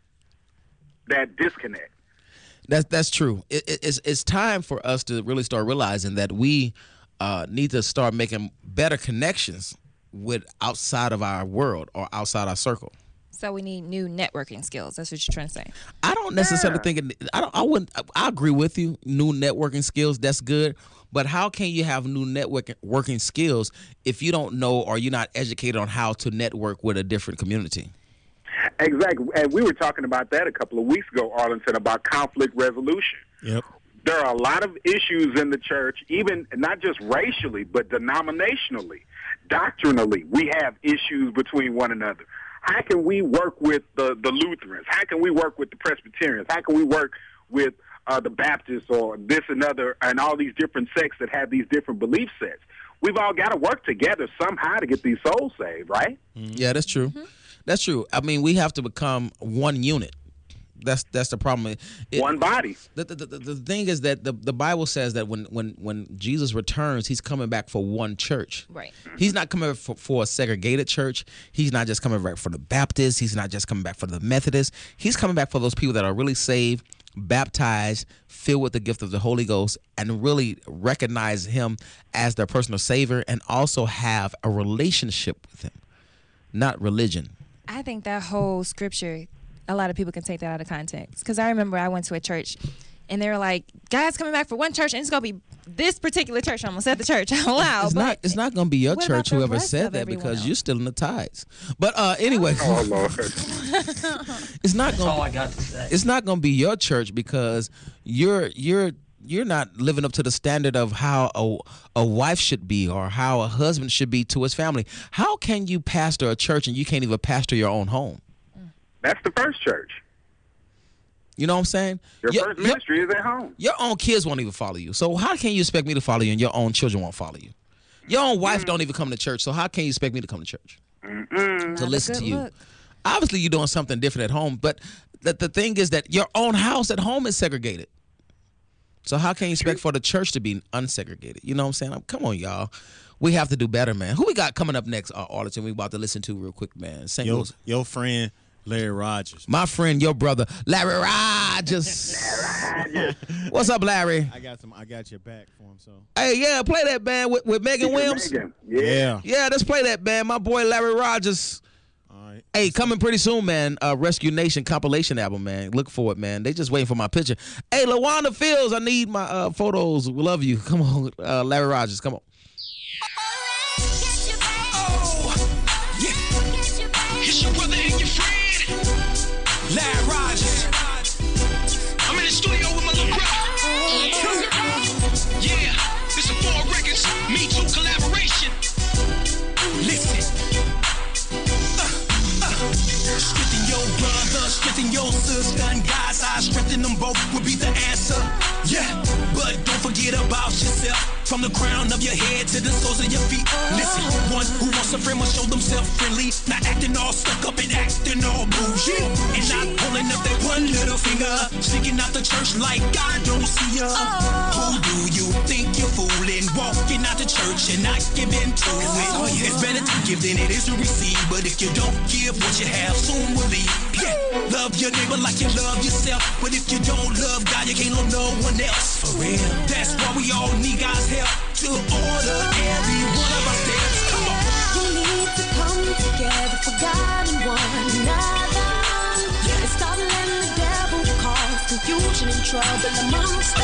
that disconnect. That's that's true. It, it, it's it's time for us to really start realizing that we uh, need to start making better connections with outside of our world or outside our circle. So we need new networking skills. That's what you're trying to say. I don't necessarily Yeah. think it, I don't. I wouldn't. I agree with you. New networking skills. That's good. But how can you have new networking working skills if you don't know or you're not educated on how to network with a different community? Exactly. And we were talking about that a couple of weeks ago, Arlington, about conflict resolution. Yep. there are a lot of issues in the church, even not just racially, but denominationally, doctrinally. We have issues between one another. How can we work with the, the Lutherans? How can we work with the Presbyterians? How can we work with uh, the Baptists or this and other, and all these different sects that have these different belief sets? We've all got to work together somehow to get these souls saved, right? Yeah, that's true. Mm-hmm. That's true. I mean, we have to become one unit. That's that's the problem. It, one body. The, the, the, the thing is that the, the Bible says that when, when, when Jesus returns, he's coming back for one church. Right. He's not coming for, for a segregated church. He's not just coming back for the Baptists. He's not just coming back for the Methodists. He's coming back for those people that are really saved, baptized, filled with the gift of the Holy Ghost, and really recognize him as their personal savior and also have a relationship with him, not religion. I think that whole scripture, a lot of people can take that out of context. Because I remember I went to a church, and they were like, God's coming back for one church, and it's going to be this particular church. I almost said the church out loud. It's but not It's not going to be your what church, about the whoever rest said of that, everyone because else? you're still in the tithes. But uh, anyway. Oh, Lord. It's not going all I got to say. It's not going to be your church because you're you're you're not living up to the standard of how a, a wife should be or how a husband should be to his family. How can you pastor a church and you can't even pastor your own home? That's the first church. You know what I'm saying? Your, your first ministry your, is at home. Your own kids won't even follow you. So how can you expect me to follow you and your own children won't follow you? Your own wife mm. don't even come to church. So how can you expect me to come to church? Mm-mm. To listen to you? Look. Obviously, you're doing something different at home. But the, the thing is that your own house at home is segregated. So how can you expect for the church to be unsegregated? You know what I'm saying? Come on, y'all. We have to do better, man. Who we got coming up next, uh, Arlington? We about to listen to real quick, man. Saint Yo, Louis. your friend Larry Rogers. My friend, your brother, Larry Rogers. What's up, Larry? I got some. I got your back for him. So. Hey, yeah, play that band with, with Megan Williams. Megan. Yeah. yeah. Yeah, let's play that band. My boy Larry Rogers. All right. Hey, coming pretty soon, man. Uh, Rescue Nation compilation album, man. Look for it, man. They just waiting for my picture. Hey, LaWanda Fields, I need my uh, photos. We love you. Come on, uh, Larry Rogers. Come on. It's your brother and your friend, Larry Rogers. I'm in the studio with my little brother. Yeah, this is Four Records, Me Too collaboration. Listen. Uh, uh. Strengthen your brother, strengthen your sister, and God's eye, strengthen them both would be the answer. Yeah, but don't forget about yourself. From the crown of your head to the soles of your feet. Listen, one who wants a friend must show themselves friendly, not acting all stuck up and acting all bougie, and not holding up that one little finger, sticking out the church like God don't see ya. Who do you think you're fooling? Walking out the church and not giving to it. It's better to give than it is to receive, but if you don't give what you have, soon will leave. Yeah, love your neighbor like you love yourself, but if you don't love God, you can't love no one else. For real, that's why we all need God's help to order every one of our steps. Come on. We need to come together for God and one another. Yeah. And stop letting the devil cause confusion and trouble amongst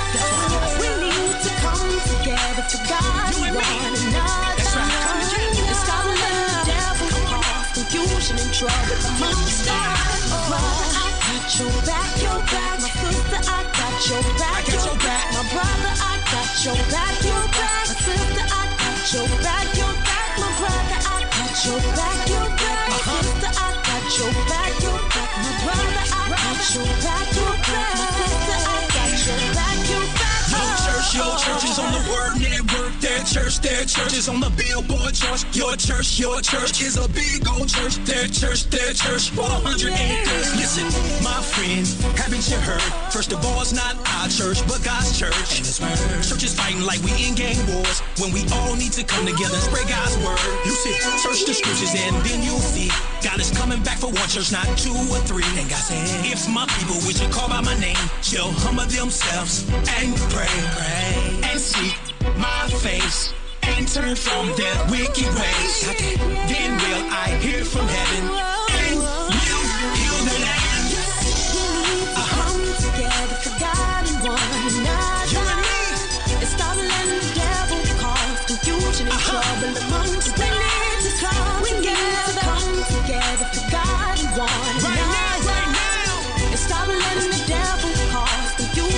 us. We need to come together for God and one another. That's right. Come together. And stop letting the devil cause confusion and trouble amongst us. My brother, I got your back, your back. My sister, I got your back, I got your back. My brother, I got your back, your back. My sister, I got your back, your back. My brother, I got your back, your back. My sister, I got your back, your back. My brother, I got your back, your back. My sister, I got your back, your back. Your church, your church is on the Word Network. Their church, their church is on the Billboard chart. Your church, your church is a big old church. Their church, their church, four hundred acres. Listen, my friend, haven't you heard? First of all, it's not our church, but God's church. And His word. Church is fighting like we in gang wars when we all need to come together and spread God's word. You see, search the scriptures and then you'll see God is coming back for one church, not two or three. And God said, if my people, which are called by my name, shall humble themselves and pray, pray and seek my face and turn from their wicked ways, then will I hear from heaven and will heal the land. We need to come together for God and one another. You and me. And stop letting the devil cause confusion and trouble amongst us. We need to come together, come together for God and one Right now, another. right now. And stop letting the devil cause confusion and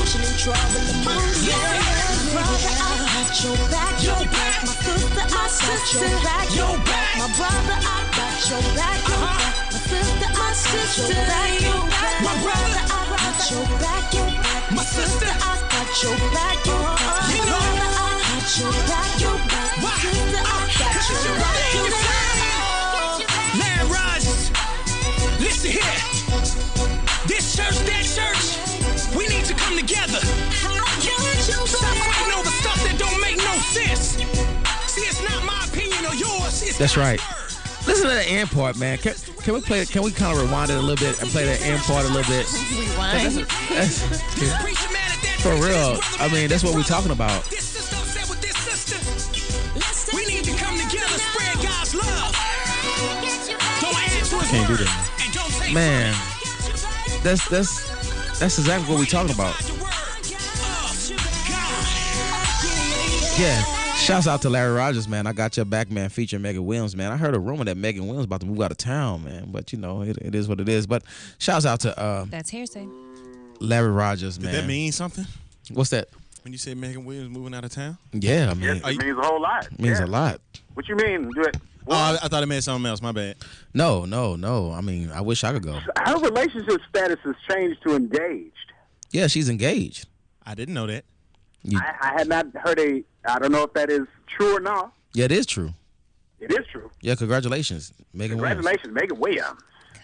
trouble among the yeah. Brother, I got your back, your back. My sister, I got your back, your back. My brother, I got your back, your back. My sister, I got your back, your back. My brother, I got your back, your back. My sister, I got your back, your back. My brother, I got your back, your back. My sister, I got your back, your back. Larry Rogers, listen here. This church, that church, we need to come together. Stop fighting over stuff that don't make no sense. See, it's not my opinion or yours. It's That's God's right. word. Listen to the end part, man. Can, can we play? Can we kind of rewind it a little bit and play that end part a little bit? Rewind. That's, that's, for real. I mean, that's what we're talking about. This sister upset with this sister. We need to come together, spread God's love. Don't add to his Can't do word. that, And don't take man. That's that's that's exactly what we're talking about. Yeah. Shouts out to Larry Rogers, man. I Got Your Back, man, featuring Megan Williams, man. I heard a rumor that Megan Williams about to move out of town, man. But, you know, it, it is what it is. But shouts out to uh, That's hearsay. Larry Rogers, Did man. that mean something? What's that? When you say Megan Williams moving out of town? Yeah, I mean, Yes, it means a whole lot. it means Yeah. a lot. What you mean? Do it- Oh, I, I thought it meant something else. My bad. No, no, no. I mean, I wish I could go. Her relationship status has changed to engaged. Yeah, she's engaged. I didn't know that. You, I, I had not heard a. I don't know if that is true or not. yeah, it is true. It is true. Yeah, congratulations, Megan Williams. Congratulations, Megan Williams.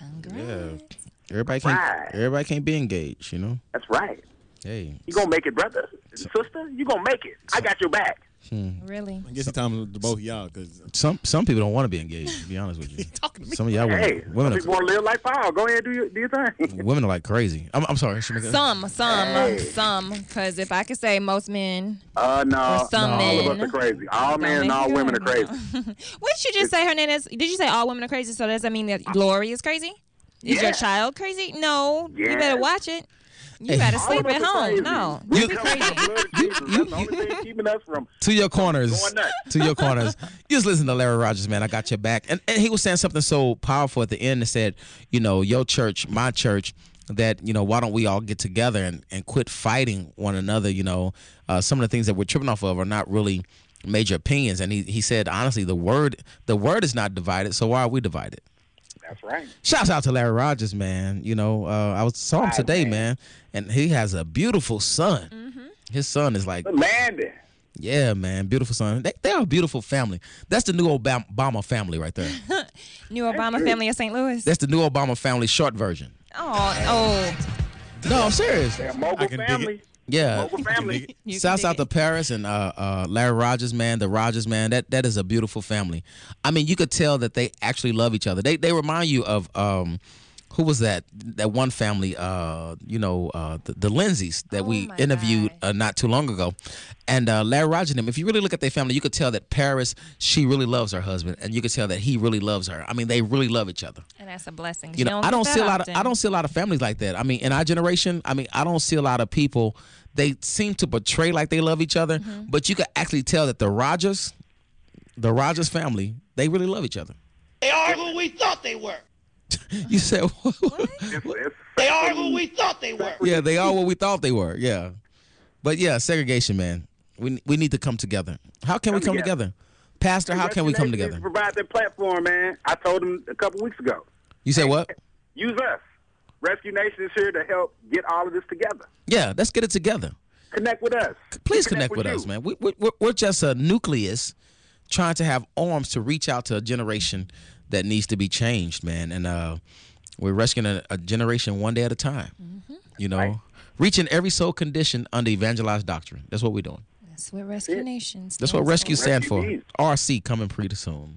Yeah. Everybody can't Right. everybody can't be engaged, you know? That's right. Hey. You gonna make it, brother, sister. You gonna make it. I got your back. Really? I guess he's talking to both of y'all because Some some people don't want to be engaged, to be honest with you. Some of y'all women, Hey, women, some people want to live like Paul. Go ahead, do your, do your thing. are, women are like crazy. I'm, I'm sorry. Shamika. Some, some, Hey. some. Because if I could say most men, Uh, no, Or some no, all of men. us are crazy. All Don't men and make all it women are up. crazy. what did you just say, Hernandez? Did you say all women are crazy? So does that mean that Glory is crazy? Is Yeah. your child crazy? No. You Yes. better watch it. You Hey. gotta All sleep of us at are home. crazy. No. We You be come from crazy. the blood of Jesus. That's the only thing keeping us from To your corners. going nuts. To your corners. You just listen to Larry Rogers, man. I got your back. And, and he was saying something so powerful at the end that said, you know, your church, my church, that, you know, why don't we all get together and, and quit fighting one another? You know, uh, some of the things that we're tripping off of are not really major opinions. And he, he said, honestly, the word the word is not divided, so why are we divided? That's right. Shouts out to Larry Rogers, man. You know, uh, I was saw him Right, today, man. man, and he has a beautiful son. Mm-hmm. His son is like, The Mandy. yeah, man, beautiful son. They, they're a beautiful family. That's the new Obama Obama family right there. New Obama family of Saint Louis. That's the new Obama family short version. Oh, oh. No, I'm serious. They're a mogul I can dig family. it. Yeah. Mogul family. You can Shouts dig out to it. Paris and uh, uh, Larry Rogers, man. The Rogers, man. That that is a beautiful family. I mean, you could tell that they actually love each other. They they remind you of um, who was that? That one family, uh, you know, uh, the, the Lindsays that Oh we my interviewed uh, not too long ago. And uh, Larry Rogers and them, if you really look at their family, you could tell that Paris, she really loves her husband, and you could tell that he really loves her. I mean, they really love each other. And that's a blessing. You know, I don't see a lot of I don't see a lot of families like that. I mean, in our generation, I mean, I don't see a lot of people. They seem to portray like they love each other, Mm-hmm. but you could actually tell that the Rogers, the Rogers family, they really love each other. They are who we thought they were. You said, It's- it's They are who we thought they were. yeah, they are what we thought they were. Yeah, but yeah, segregation, man. We we need to come together. How can we Come come together, Pastor? How can we come Rescue Nation together? Provide that platform, man. I told them a couple weeks ago. You said what? Use us. Rescue Nation is here to help get all of this together. Yeah, let's get it together. Connect with us. Please We connect with you. us, man. We, we, we're, we're just a nucleus trying to have arms to reach out to a generation that needs to be changed, man. And uh, we're rescuing a, a generation one day at a time. Mm-hmm. You know, Right. reaching every soul condition under evangelized doctrine. That's what we're doing. That's what Rescue Nation stands That's what rescue for. stands for. Rescue R C coming pretty soon.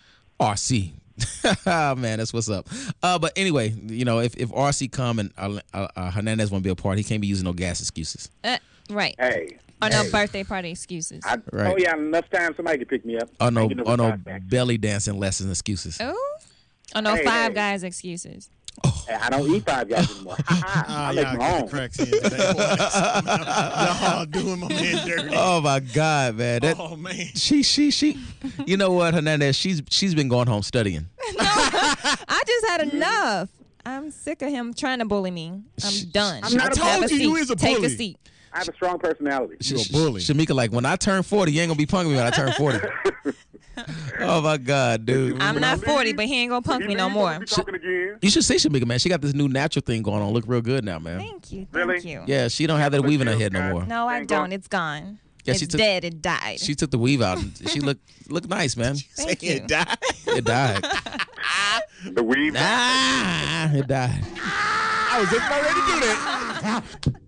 R C. Man, that's what's up. Uh, but anyway, you know, if, if R C come and uh, uh, uh, Hernandez want to be a part, he can't be using no gas excuses. Uh, right. Hey. Or no hey. birthday party excuses. I Right. told y'all enough time somebody can pick me up. Or no, Ain't getting or no contact. belly dancing lessons excuses. Oh. Or no Hey, five hey. guys excuses. Hey, I don't eat Five Guys anymore. Ah, I make y'all my get own. the cracks in today. Y'all doing my man dirty. Oh my God, man! That, Oh, man. she, she, she. You know what, Hernandez? She's she's been going home studying. I just had enough. I'm sick of him trying to bully me. I'm done. I'm not a Have bully. seat. You is a Take bully. a seat. I have a strong personality. You're a bully. Shamika, like, when I turn forty, you ain't gonna be punking me when I turn forty. Oh my God, dude. I'm not forty, but he ain't gonna punk me no more. You should see Shamika, man. She got this new natural thing going on. Look real good now, man. Thank you. Really? Thank you. Yeah, she don't have that weave in her head no more. No, I don't. It's gone. Yeah, it's she took- dead. It died. She took the weave out. And she looked looked nice, man. Thank you. It died. It died. The weave. Ah, it died. I was just about ready to do that.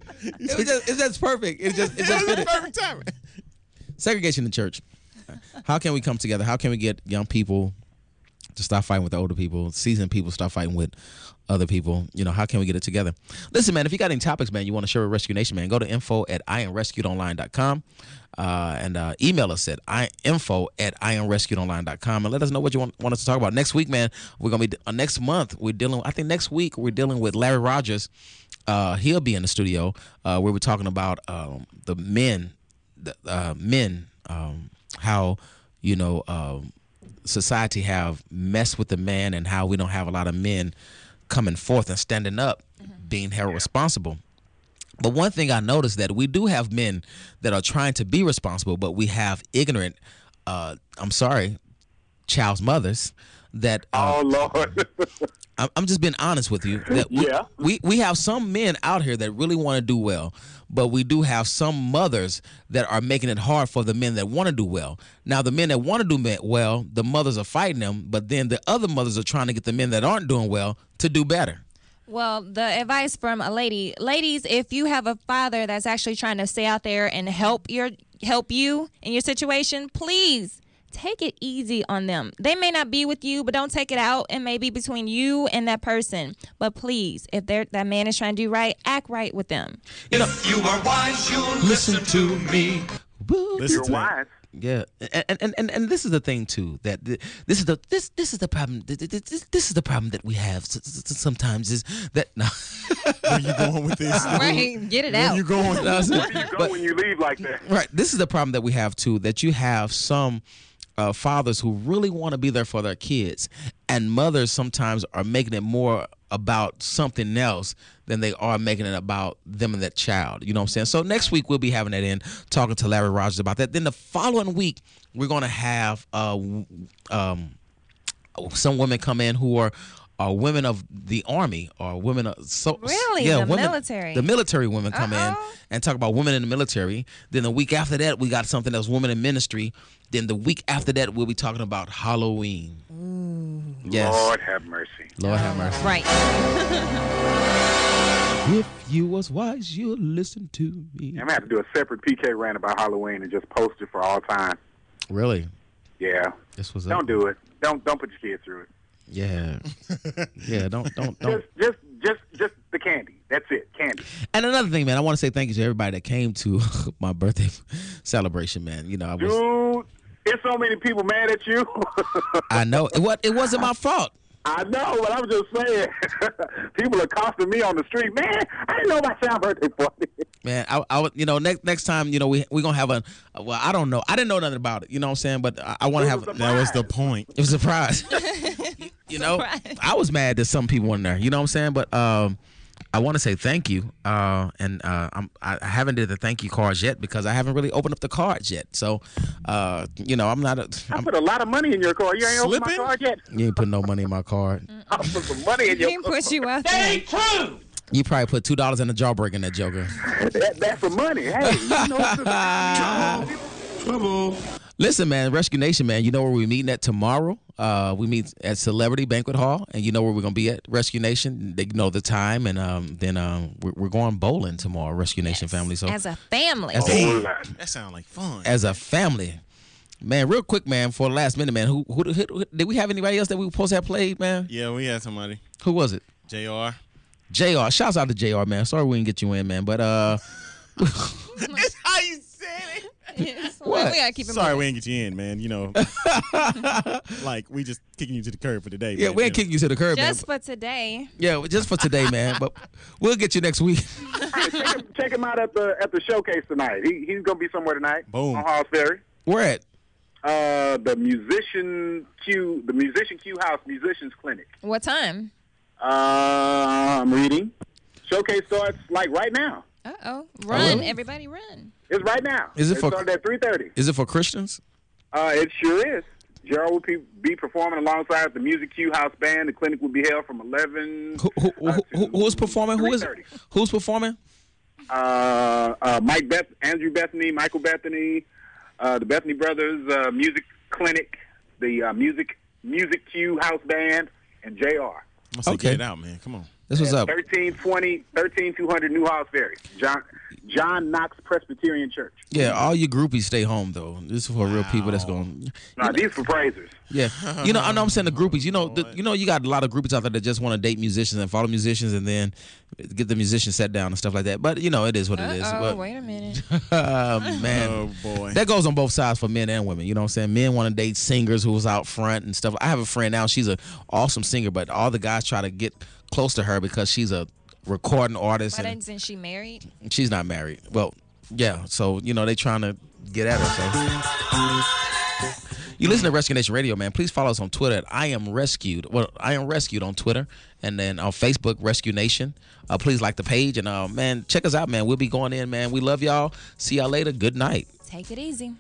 It was just, it's just perfect. It just it just fit it. Perfect timing. Segregation in church. How can we come together? How can we get young people to stop fighting with the older people, seasoned people stop fighting with other people? You know, how can we get it together? Listen, man, if you got any topics, man, you want to share with Rescue Nation, man, go to info at I am rescued online dot com uh, and uh, email us at I, info at I am rescued online dot com and let us know what you want, want us to talk about. Next week, man, we're going to be, uh, next month, we're dealing, I think next week, we're dealing with Larry Rogers. Uh, he'll be in the studio uh, where we're talking about um, the men, the uh, men, um, how, you know, um, society have messed with the man and how we don't have a lot of men coming forth and standing up, being held responsible. But one thing I noticed that we do have men that are trying to be responsible, but we have ignorant, uh, I'm sorry, child's mothers that. Uh, Oh Lord. I'm I'm just being honest with you. That we, Yeah. we we have some men out here that really want to do well, but we do have some mothers that are making it hard for the men that want to do well. Now, the men that want to do me- well, the mothers are fighting them, but then the other mothers are trying to get the men that aren't doing well to do better. Well, the advice from a lady, ladies, if you have a father that's actually trying to stay out there and help your help you in your situation, please take it easy on them. They may not be with you, but don't take it out. It may be between you and that person. But please, if they're, that man is trying to do right, act right with them. You know, you are wise, you'll listen to me. Listen You're to that. wise. Yeah, and and, and and this is the thing too, that th- this is the this this is the problem. th- th- th- This, this is the problem that we have s- s- s- sometimes is that no. Where you going with this? Right, get it Where out. you going? No, it's- Where do you go but- when you leave like that? Right. This is the problem that we have too, that you have some uh, fathers who really want to be there for their kids, and mothers sometimes are making it more about something else than they are making it about them and that child. You know what I'm saying? So next week we'll be having that in, talking to Larry Rogers about that. Then the following week we're going to have uh, w- um, some women come in who are are women of the army or women of so Really? yeah, The women, military? the military women come in Uh-oh. and talk about women in the military. Then the week after that we got something that's women in ministry. Then the week after that we'll be talking about Halloween. Yes. Lord have mercy. Lord have mercy. Right. If you was wise, you'll listen to me. I'm gonna have to do a separate P K rant about Halloween and just post it for all time. Really? Yeah. This was Don't up. do it. Don't don't put your kids through it. Yeah. Yeah, don't don't don't. Just just just just the candy. That's it. Candy. And another thing, man, I want to say thank you to everybody that came to my birthday celebration, man. You know, I was Dude, there's so many people mad at you. I know it was it wasn't my fault. I know, but I'm just saying. People are accosting me on the street. Man, I didn't know about your birthday party. Man, I, I would, you know, next next time, you know, we we gonna have a, well, I don't know, I didn't know nothing about it, you know what I'm saying, but I, I want to have. That was the point. It was a surprise. You know, Surprise. I was mad that some people weren't there. You know what I'm saying, but um, I want to say thank you. Uh, and uh, I'm I I haven't did the thank you cards yet because I haven't really opened up the cards yet. So, uh, you know, I'm not. A, I I'm, put a lot of money in your car. You ain't opened my Slipping? card yet. you ain't putting no money in my card. I put some money in your He car. put you out there. True. You probably put two dollars in the jawbreaker in that joker. That, that's for money. Hey, you know what's Trouble. Listen, man, Rescue Nation, man, you know where we're meeting at tomorrow? Uh, we meet at Celebrity Banquet Hall, and you know where we're going to be at, Rescue Nation. They know the time, and um, then um, we're, we're going bowling tomorrow, Rescue Nation family. So As a family. As a- Damn, that sounds like fun. as a family. Man, real quick, man, for the last minute, man, who, who, who, who did we have anybody else that we were supposed to have played, man? Yeah, we had somebody. Who was it? J R. J R. Shouts out to J R, man. Sorry we didn't get you in, man, but uh, That's how you said it. What? We gotta keep it Sorry, moving. we ain't get you in, man. You know, like we just kicking you to the curb for today. yeah, man. we ain't You know. kicking you to the curb, man. Just for today. Yeah, just for today, man. But we'll get you next week. check, him, check him out at the at the showcase tonight. He he's gonna be somewhere tonight. Boom. On Halls Ferry. Where at? Uh, the musician Q, the musician Q House Musicians Clinic. What time? Uh, I'm reading. Showcase starts like right now. Uh oh, run! really? Everybody, run! It's right now. Is it it for- started at three thirty? Is it for Christians? Uh, it sure is. Gerald will be, be performing alongside the Music Q House Band. The clinic will be held from eleven. Who, who, uh, who, who, who's performing? Who is? three thirty. Who's performing? Uh, uh, Mike Beth, Andrew Bethany, Michael Bethany, uh, the Bethany Brothers uh, Music Clinic, the uh, Music Music Q House Band, and J R. Must say, Okay. get it out, man. Come on. This was up. thirteen twenty, thirteen two hundred Newhouse Ferry, John John Knox Presbyterian Church. Yeah, all you groupies stay home though. This is for real people that's going. Nah, these for praisers. Yeah, you know, I know I'm saying the groupies. You know, the, you know, you got a lot of groupies out there that just want to date musicians and follow musicians and then get the musicians set down and stuff like that. But you know, it is what it is. Oh, But, wait a minute. uh, man, Oh, boy. that goes on both sides for men and women. You know what I'm saying? Men want to date singers who's out front and stuff. I have a friend now. She's an awesome singer, but all the guys try to get close to her because she's a recording artist But and isn't she married? she's not married. Well, yeah. So you know they trying to get at her. So you listen to Rescue Nation Radio, man. Please follow us on Twitter at I Am Rescued. Well, I Am Rescued on Twitter, and then on Facebook, Rescue Nation. Uh, please like the page, and uh, man, check us out, man. We'll be going in, man. We love y'all. See y'all later. Good night. Take it easy.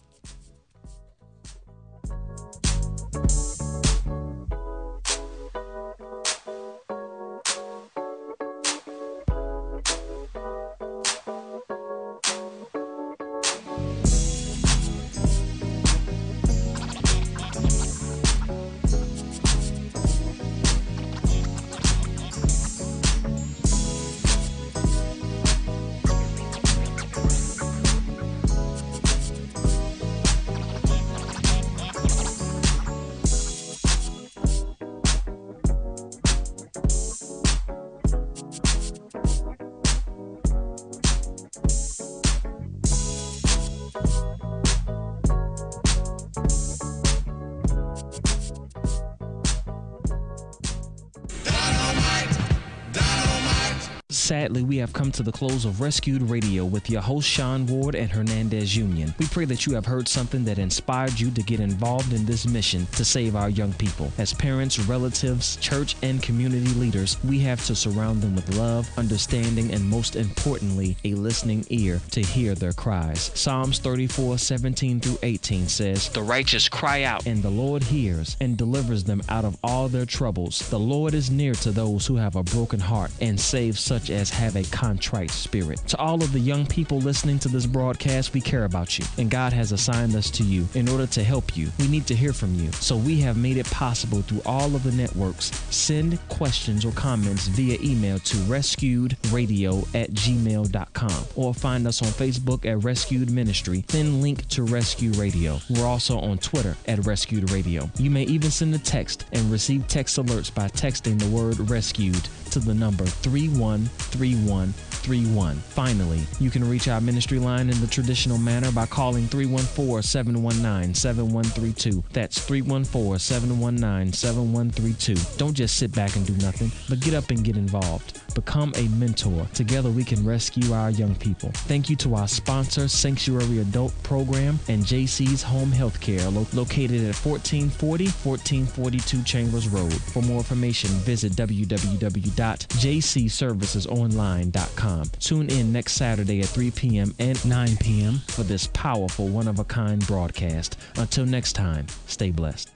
Sadly, we have come to the close of Rescued Radio with your host, Sean Ward and Hernandez Union. We pray that you have heard something that inspired you to get involved in this mission to save our young people. As parents, relatives, church, and community leaders, we have to surround them with love, understanding, and most importantly, a listening ear to hear their cries. Psalms thirty-four, seventeen through eighteen says, "The righteous cry out, and the Lord hears and delivers them out of all their troubles. The Lord is near to those who have a broken heart and saves such as have a contrite spirit." To all of the young people listening to this broadcast, we care about you, and God has assigned us to you. In order to help you, we need to hear from you. So we have made it possible through all of the networks. Send questions or comments via email to rescuedradio at gmail dot com or find us on Facebook at Rescued Ministry, then link to Rescue Radio. We're also on Twitter at Rescued Radio. You may even send a text and receive text alerts by texting the word rescued to the number three one three one three one. Finally, you can reach our ministry line in the traditional manner by calling three one four, seven one nine, seven one three two. That's three one four, seven one nine, seven one three two. Don't just sit back and do nothing, but get up and get involved. Become a mentor. Together we can rescue our young people. Thank you to our sponsor, Sanctuary Adult Program and J C's Home Healthcare, lo- located at fourteen forty, fourteen forty-two Chambers Road. For more information, visit w w w dot j c services online dot com. Tune in next Saturday at three p.m. and nine p.m. for this powerful one-of-a-kind broadcast. Until next time, stay blessed.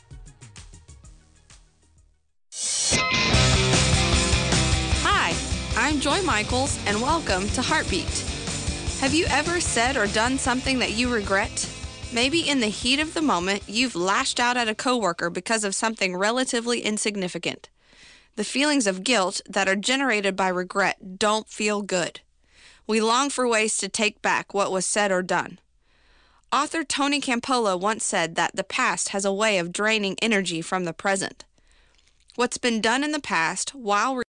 Hi, I'm Joy Michaels, and welcome to Heartbeat. Have you ever said or done something that you regret? Maybe in the heat of the moment, you've lashed out at a coworker because of something relatively insignificant. The feelings of guilt that are generated by regret don't feel good. We long for ways to take back what was said or done. Author Tony Campolo once said that the past has a way of draining energy from the present. What's been done in the past, while